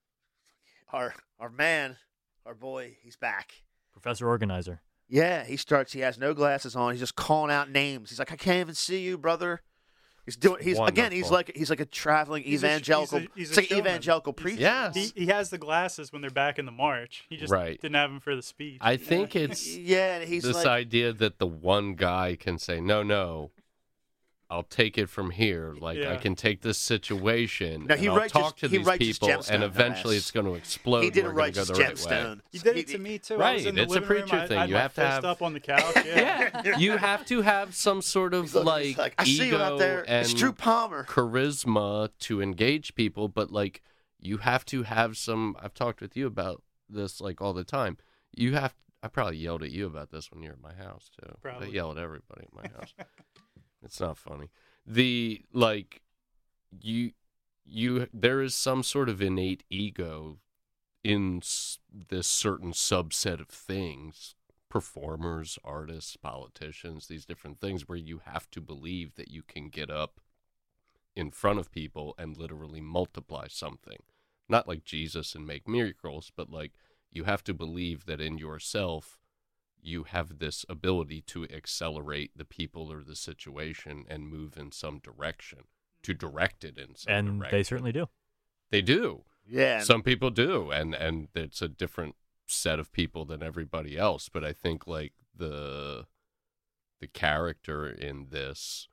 our man, our boy, he's back. Professor Organizer. Yeah, he has no glasses on. He's just calling out names. He's like, "I can't even see you, brother." He's Wonderful. like a traveling He's a- evangelical. he's a It's like an showman. evangelical preacher. Yes. He has the glasses when they're back in the march. He just Right. didn't have them for the speech. I think it's Yeah, and he's this like, idea that the one guy can say, no, I'll take it from here. Like, I Yeah. can take this situation No, he and I'll writes talk his- to he these writes his people, gemstone, and eventually dumbass. it's going to explode. he did a and we're gonna go righteous the right way. gemstone. He did it to me too. I Right, was in the it's a living room, preacher I thing. had You my have to fist have- up on the couch. Yeah. Yeah, you have to have some sort of He's like, I see you ego out there. and It's Drew Palmer. charisma to engage people, but like you have to have some. I've talked with you about this like all the time. I probably yelled at you about this when you were at my house too. Probably. I yell at everybody at my house. It's not funny. The like you there is some sort of innate ego in this certain subset of things, performers, artists, politicians, these different things, where you have to believe that you can get up in front of people and literally multiply something. Not like Jesus and make miracles, but like you have to believe that in yourself you have this ability to accelerate the people or the situation and move in some direction, to direct it in some And direction. they certainly do. They do. Yeah, and- Some people do, and it's a different set of people than everybody else. But I think like the character in this,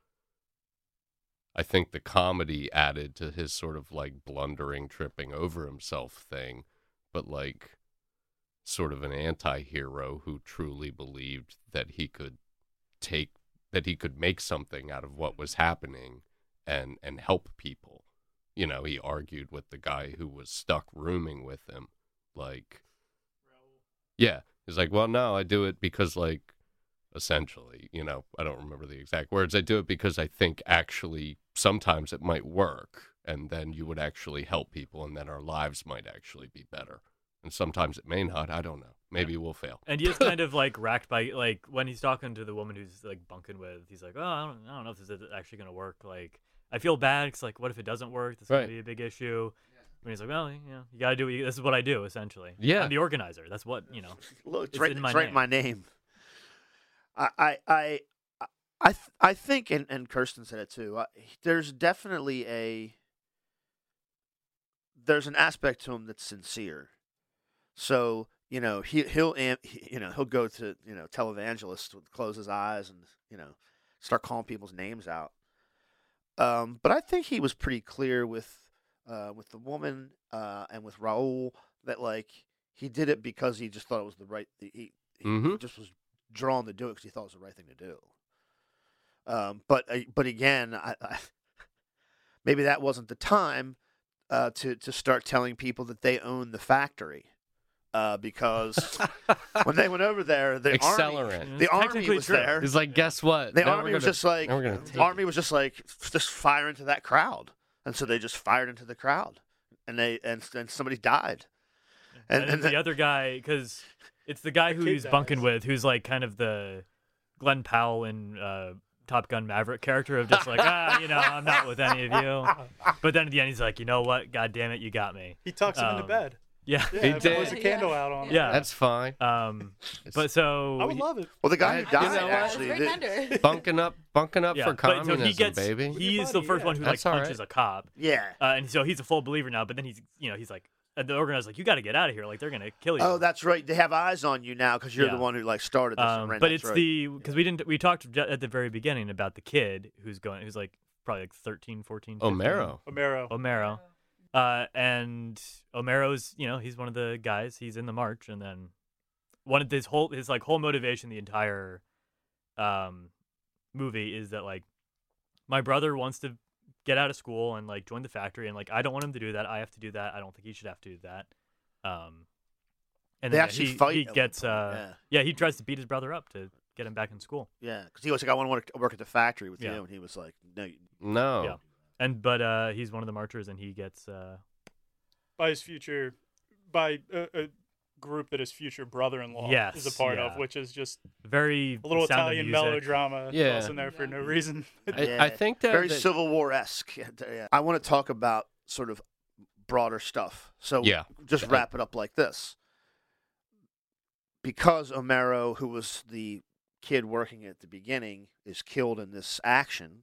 I think the comedy added to his sort of like blundering, tripping over himself thing, but like sort of an anti-hero who truly believed that he could make something out of what was happening and help people. You know, he argued with the guy who was stuck rooming with him. Like, yeah, he's like, well, no, I do it because, like, essentially, you know, I don't remember the exact words. I do it because I think actually sometimes it might work, and then you would actually help people, and then our lives might actually be better. And sometimes it may not. I don't know. Maybe we'll fail. And he is kind of like racked by like when he's talking to the woman who's like bunking with. He's like, oh, I don't know if this is actually gonna work. Like, I feel bad because like, what if it doesn't work? This Right. gonna be a big issue. And he's like, well, you know, you gotta do. This is what I do essentially. Yeah. I'm the organizer. That's what Look, It's it's right, in my it's right in name. my name. I think, and Kirsten said it too. There's definitely there's an aspect to him that's sincere. So he'll go to televangelists with close his eyes and start calling people's names out. But I think he was pretty clear with the woman and with Raul that like he did it because he just thought it was the right. He Mhm. just was drawn to do it because he thought it was the right thing to do. But again, I maybe that wasn't the time to start telling people that they own the factory. Because when they went over there, the Accelerant. army, the army Technically was true. there. He's like, guess what? The Now army we're was gonna- just like now we're gonna take army was just like just fire into that crowd. and so they just fired into the crowd, and somebody died. And the other guy, because it's the guy who kid he's bunking dies. with, who's like kind of the Glenn Powell in Top Gun Maverick character of just like, I'm not with any of you. But then at the end, he's like, you know what? God damn it, you got me. He tucks him into bed. Yeah. Yeah, He blows did. a candle out on him. Yeah. That's fine. But so I would love it. Well, the guy I- who died you know what? actually. Right under. bunking up yeah, for but so communism, he gets, baby. He's the Buddy, first yeah. one who like That's all right. punches a cop, Yeah. and so he's a full believer now. But then he's like, and the organizer's like, you got to get out of here, like they're gonna kill you. Oh, that's right. They have eyes on you now because you're Yeah. the one who like started this. and ran. but That's it's right. because we talked at the very beginning about the kid who's like probably like 13, 14, 15. Omero. Omero. And Omero's, he's one of the guys. He's in the march, and then one of his whole motivation, the entire movie is that like my brother wants to get out of school and like join the factory, and like I don't want him to do that. I have to do that. I don't think he should have to do that. And They then actually he fight he at gets one point, he tries to beat his brother up to get him back in school. Yeah, because he was like, I want to work at the factory with Yeah. you, and he was like, no. No. Yeah. But he's one of the marchers, and he gets By his future, by a group that his future brother-in-law Yes, is a part yeah. of, which is just very a little Sound of Italian Music. melodrama Yeah. tossed in there for no reason. I think that, very that- Civil War esque. Yeah. I want to talk about sort of broader stuff. So Yeah. just wrap it up like this. Because Omero, who was the kid working at the beginning, is killed in this action,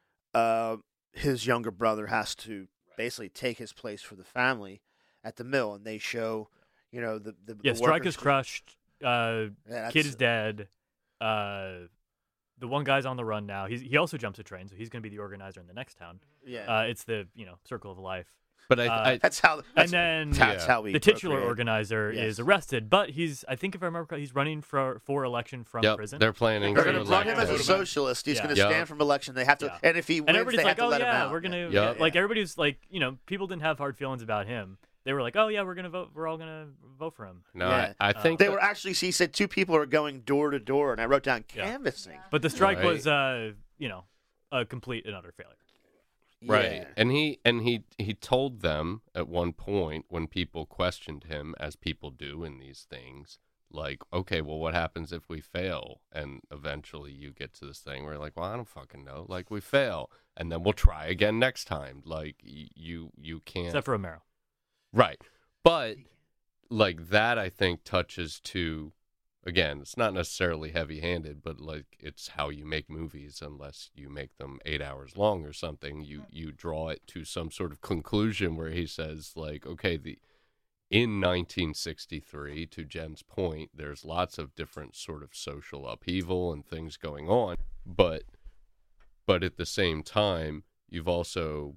his younger brother has to basically take his place for the family at the mill, and they show, the Strike workers- is crushed. Yeah, Kid that's- is dead. The one guy's on the run now. He also jumps a train, so he's going to be the organizer in the next town. Yeah, It's the circle of life. but I that's how. That's, then that's Yeah. how we The titular procreate. organizer Yes. is arrested, but I think if I remember correctly, he's running for election from yep, prison. they're planning They're to going to run him as a elect socialist. He's Yeah. going to Yeah. stand from election. They have to, Yeah. and if he wins, And everybody's they like, have to "Oh let him yeah, out. we're gonna Yeah. like." Everybody's like, people didn't have hard feelings about him. They were like, "Oh yeah, we're gonna vote. We're all gonna vote for him." No, Yeah. I think They that- were actually. He said 2 people are going door to door, and I wrote down Yeah. canvassing. But the strike Right. was, a complete and utter failure. right. Yeah. And he told them at one point when people questioned him, as people do in these things, like, okay, well, what happens if we fail? And eventually you get to this thing where you're like, well, I don't fucking know. Like, we fail, and then we'll try again next time. Like, you can't. Except for Romero. Right. But like that I think touches to, again, it's not necessarily heavy-handed, but like it's how you make movies. Unless you make them 8 hours long or something, you draw it to some sort of conclusion where he says like, okay, in 1963, to Jen's point, there's lots of different sort of social upheaval and things going on, but at the same time, you've also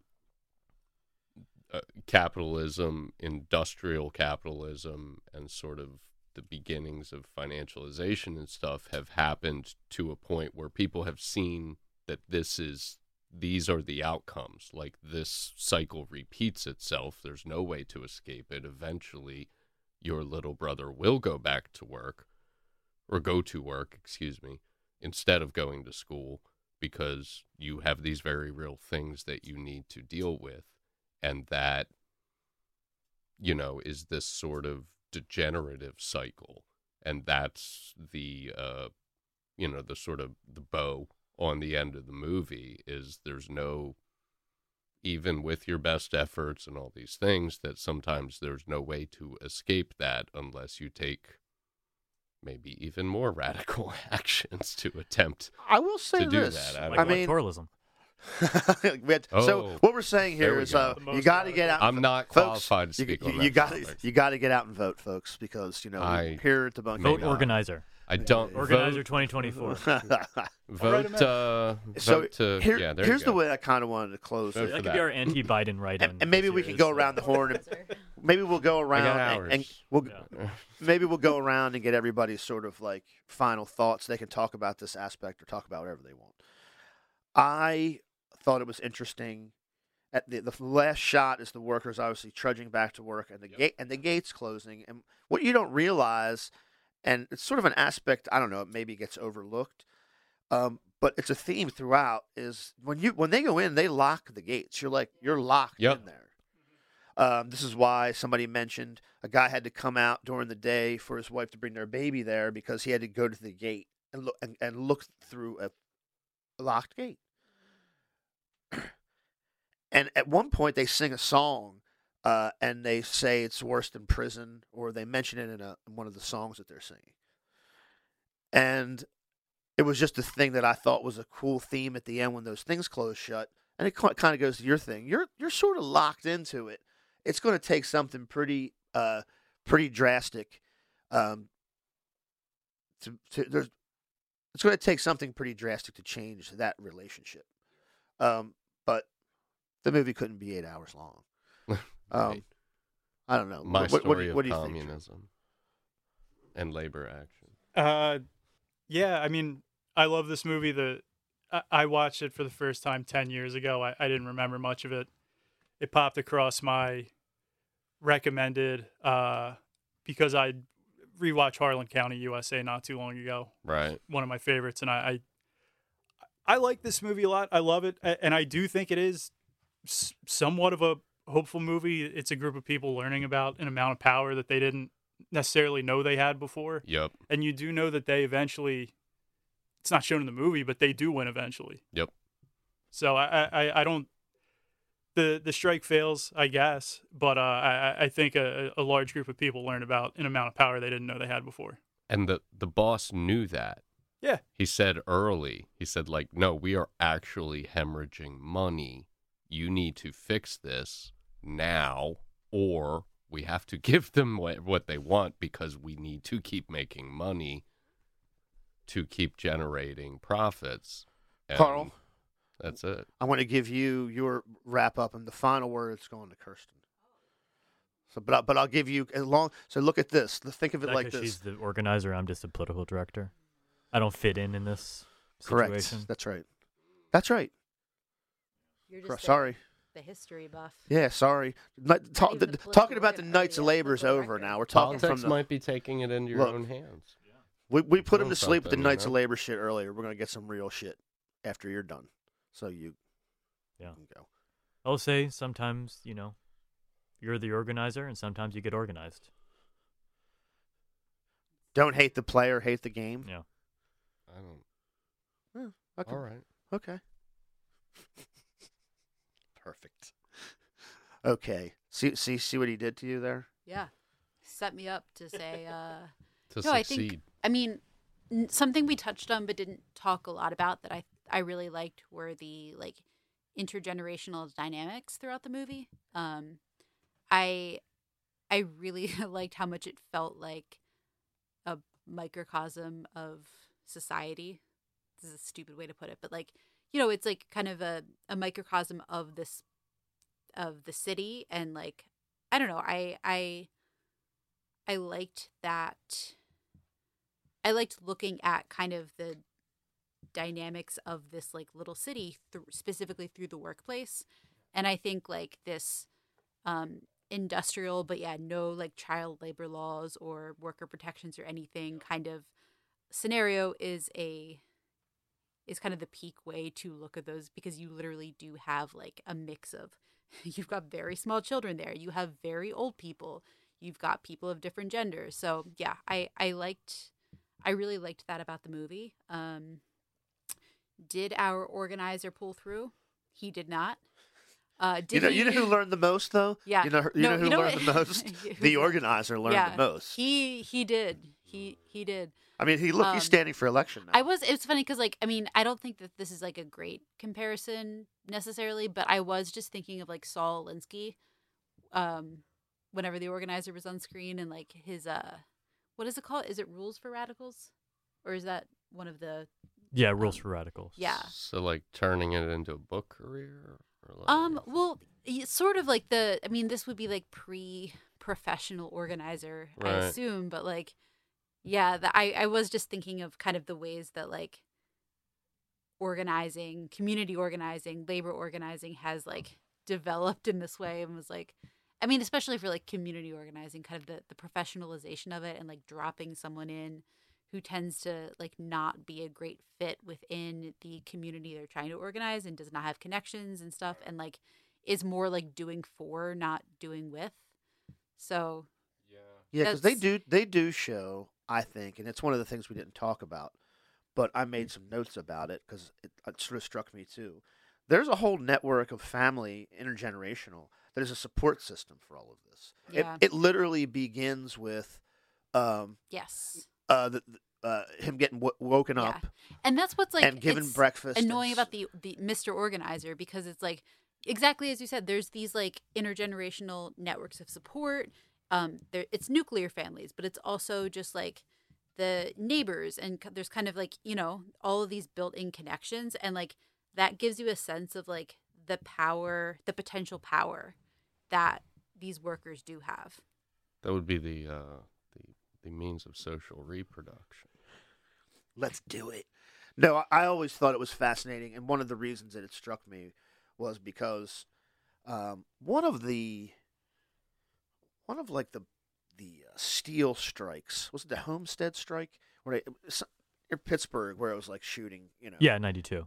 capitalism, industrial capitalism, and sort of the beginnings of financialization and stuff have happened to a point where people have seen that these are the outcomes. Like, this cycle repeats itself. There's no way to escape it. Eventually, your little brother will go back to work, or go to work, excuse me, instead of going to school, because you have these very real things that you need to deal with. And that, is this sort of degenerative cycle. And that's the sort of the bow on the end of the movie is there's no, even with your best efforts and all these things, that sometimes there's no way to escape that unless you take maybe even more radical actions to attempt I will say to do this. that. I Like don't know. electoralism. So Oh, what we're saying there here we is, go. you got to get out. I'm not folks, qualified to you- speak you, on you that got topic. you got to get out and vote, folks, because here at the bunker. Vote not. organizer. I don't Organizer vote. 2024. Vote. So Vote to. here, Yeah, there here's you the go. way I kind of wanted to close Vote it. for That could that. be our anti-Biden write-in. And maybe this we year can is, go around the horn. Maybe we'll go I around got and hours. we'll Yeah. maybe we'll go around and get everybody's sort of like final thoughts. They can talk about this aspect or talk about whatever they want. I thought it was interesting. At the last shot is the workers obviously trudging back to work, and the gates closing. And what you don't realize, and it's sort of an aspect, I don't know, it maybe gets overlooked, but but it's a theme throughout. Is when they go in, they lock the gates. You're locked Yep. in there. This is why somebody mentioned a guy had to come out during the day for his wife to bring their baby there because he had to go to the gate and look through a locked gate. And at one point, they sing a song, and they say it's worse than prison, or they mention it in one of the songs that they're singing. And it was just a thing that I thought was a cool theme at the end when those things close shut. And it kind of goes to your thing. You're sort of locked into it. It's going to take something pretty drastic. It's going to take something pretty drastic to change that relationship. But the movie couldn't be 8 hours long. Right. I don't know. My What story do you of think? communism and labor action. Yeah, I mean, I love this movie. I watched it for the first time 10 years ago. I didn't remember much of it. It popped across my recommended because I rewatched Harlan County, USA not too long ago. Right. One of my favorites, and I like this movie a lot. I love it, and I do think it is somewhat of a hopeful movie. It's a group of people learning about an amount of power that they didn't necessarily know they had before. Yep. And you do know that they eventually, it's not shown in the movie, but they do win eventually. Yep. So I don't, the strike fails, I guess, but I think a large group of people learn about an amount of power they didn't know they had before. And the boss knew that. Yeah. He said early, like, no, we are actually hemorrhaging money. You need to fix this now, or we have to give them what they want because we need to keep making money to keep generating profits. And Carl, that's it. I want to give you your wrap up, and the final word is going to Kirsten. So, but I'll give you So look at this. Think of it Not like 'cause this. She's the organizer. I'm just a political director. I don't fit in this Correct. situation. That's right. That's right. You're just Sorry. the history buff. Yeah, sorry. even the Talking political about the organ- Knights of yeah, Labor is political over record. now. We're talking Politics from the. might be taking it into your Look. own hands. We put him Doing to sleep with the something, Knights you of know? Labor shit earlier. We're gonna get some real shit after you're done. So you. Yeah. Can go. I'll say sometimes, you're the organizer, and sometimes you get organized. Don't hate the player, hate the game. Yeah. I don't. Okay. All right. Okay. Perfect. Okay. See what he did to you there? Yeah. Set me up to say, To No, I succeed. think- I mean, something we touched on but didn't talk a lot about that I really liked were the intergenerational dynamics throughout the movie. I really liked how much it felt like a microcosm of society. This is a stupid way to put it, but it's like kind of a microcosm of the city, and I don't know, I liked that. I liked looking at kind of the dynamics of this little city specifically through the workplace. And I think this industrial, but no child labor laws or worker protections or anything kind of scenario is kind of the peak way to look at those, because you literally do have a mix of, you've got very small children there, you have very old people, you've got people of different genders. So yeah, I really liked that about the movie. Did our organizer pull through? He did not. You know who learned the most though? Yeah. You know who learned the most? The organizer learned the most. He did. He did. I mean, he's standing for election now. It's funny because I don't think that this is a great comparison necessarily, but I was just thinking of Saul Alinsky, whenever the organizer was on screen, and his what is it called? Is it Rules for Radicals, or is that one of the? Yeah, Rules for Radicals. Yeah. So turning it into a book career? Or well, sort of this would be pre-professional organizer, I Right. assume, but I was just thinking of kind of the ways that organizing, community organizing, labor organizing has developed in this way, and was especially for community organizing, kind of the professionalization of it, and dropping someone in who tends to like not be a great fit within the community they're trying to organize and does not have connections and stuff, and like is more like doing for, not doing with. So Yeah, because That's- they do show, I think, and it's one of the things we didn't talk about, but I made some notes about it because it sort of struck me too. There's a whole network of family, intergenerational, that is a support system for all of this. Yeah. It literally begins with yes. him getting woken Yeah. up And that's what's like and given it's breakfast. and annoying s- about the Mr. Organizer, because it's like exactly as you said, there's these like intergenerational networks of support. It's nuclear families, but it's also just like the neighbors, and there's kind of like, you know, all of these built-in connections, and like that gives you a sense of like the power, the potential power that these workers do have. That would be the means of social reproduction. Let's do it. No, I always thought it was fascinating, and one of the reasons that it struck me was because one of like the steel strikes, was it the Homestead strike where near Pittsburgh, where it was like shooting, you know? Yeah, 92.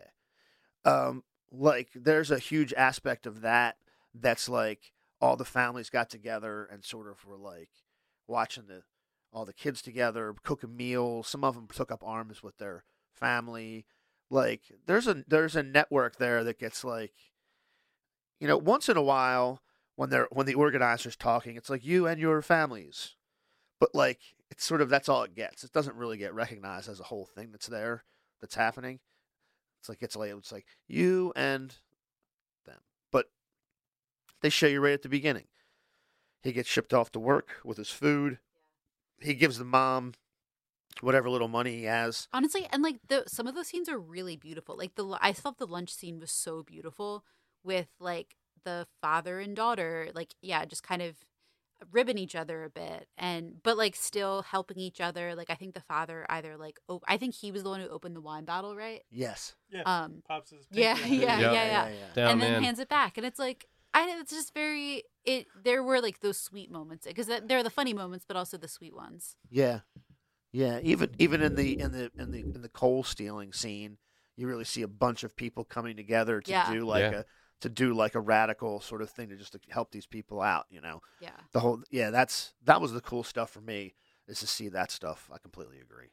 Like there's a huge aspect of that that's like all the families got together and sort of were like watching all the kids together, cooking meals. Some of them took up arms with their family. Like there's a network there that gets like, you know, once in a while when the organizer's talking, it's like you and your families, but like it's sort of that's all it gets. It doesn't really get recognized as a whole thing that's happening. It's like you and them, but they show you right at the beginning. He gets shipped off to work with his food. He gives the mom whatever little money he has. Honestly, and like some of those scenes are really beautiful. Like I thought the lunch scene was so beautiful with like the father and daughter, like just kind of ribbing each other a bit, but like still helping each other. Like I think the father either like I think he was the one who opened the wine bottle, right? Yes. Yeah. Pops his Yeah, pinky. yeah. Down, And then man. hands it back, and it's like it's just very there were like those sweet moments, because they're the funny moments, but also the sweet ones. Yeah. Even in the coal stealing scene, you really see a bunch of people coming together to do like a radical sort of thing to help these people out. You know, Yeah. that was the cool stuff for me, is to see that stuff. I completely agree.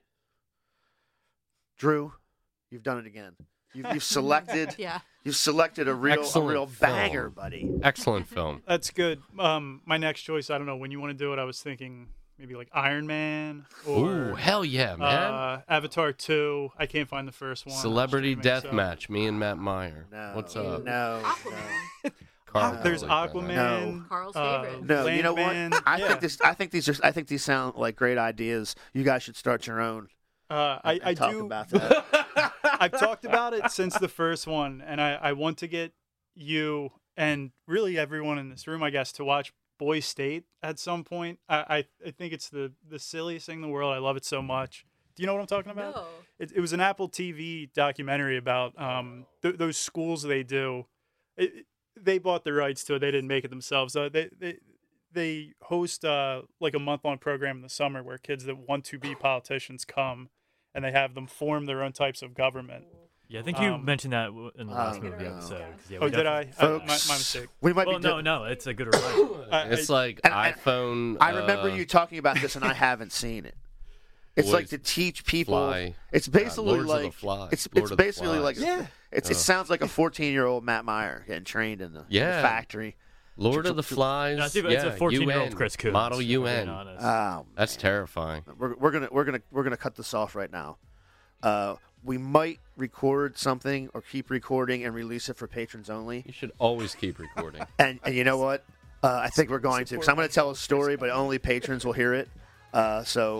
Drew, you've done it again. You've selected. Yeah. You've selected a real Excellent banger, film. buddy. Excellent film. That's good. My next choice, I don't know when you want to do it. I was thinking maybe like Iron Man or Ooh, hell yeah, man. Avatar 2. I can't find the first one. Celebrity Streaming, so- Deathmatch, me and Matt Meyer. No. What's up? No. Aquaman. Carl There's like that. Aquaman. Carl's favorite. No, you know what? Landman. I think these sound like great ideas. You guys should start your own. I and talk do. about that. I've talked about it since the first one, and I want to get you and really everyone in this room, I guess, to watch Boy State at some point. I think it's the silliest thing in the world. I love it so much. Do you know what I'm talking about? No. It was an Apple TV documentary about those schools they do. They bought the rights to it. They didn't make it themselves. They host like a month-long program in the summer where kids that want to be politicians come, and they have them form their own types of government. Yeah, I think you Um, mentioned that in the last no. movie episode. 'cause, yeah, Oh, we did I? definitely- My Folks, mistake. We might Well, be. no, it's a good reminder. It's like and- iPhone. I remember you talking about this, and I haven't seen it. It's Boys like to teach people. Fly. It's basically Lords of the like Flies. it's Lord of the basically like Flies. it sounds like a 14-year-old Matt Meyer getting trained in the factory. Lord of the Flies. No, it's a 14-year-old UN, Chris Coons. Model if we're being UN. honest. Oh, That's terrifying. we're gonna cut this off right now. We might record something or keep recording and release it for patrons only. You should always keep recording. And you know what? I think we're going to, because I'm going to tell a story, but only patrons will hear it.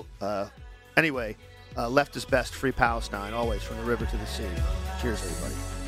Anyway, left is best. Free Palestine, always from the river to the sea. Cheers, everybody.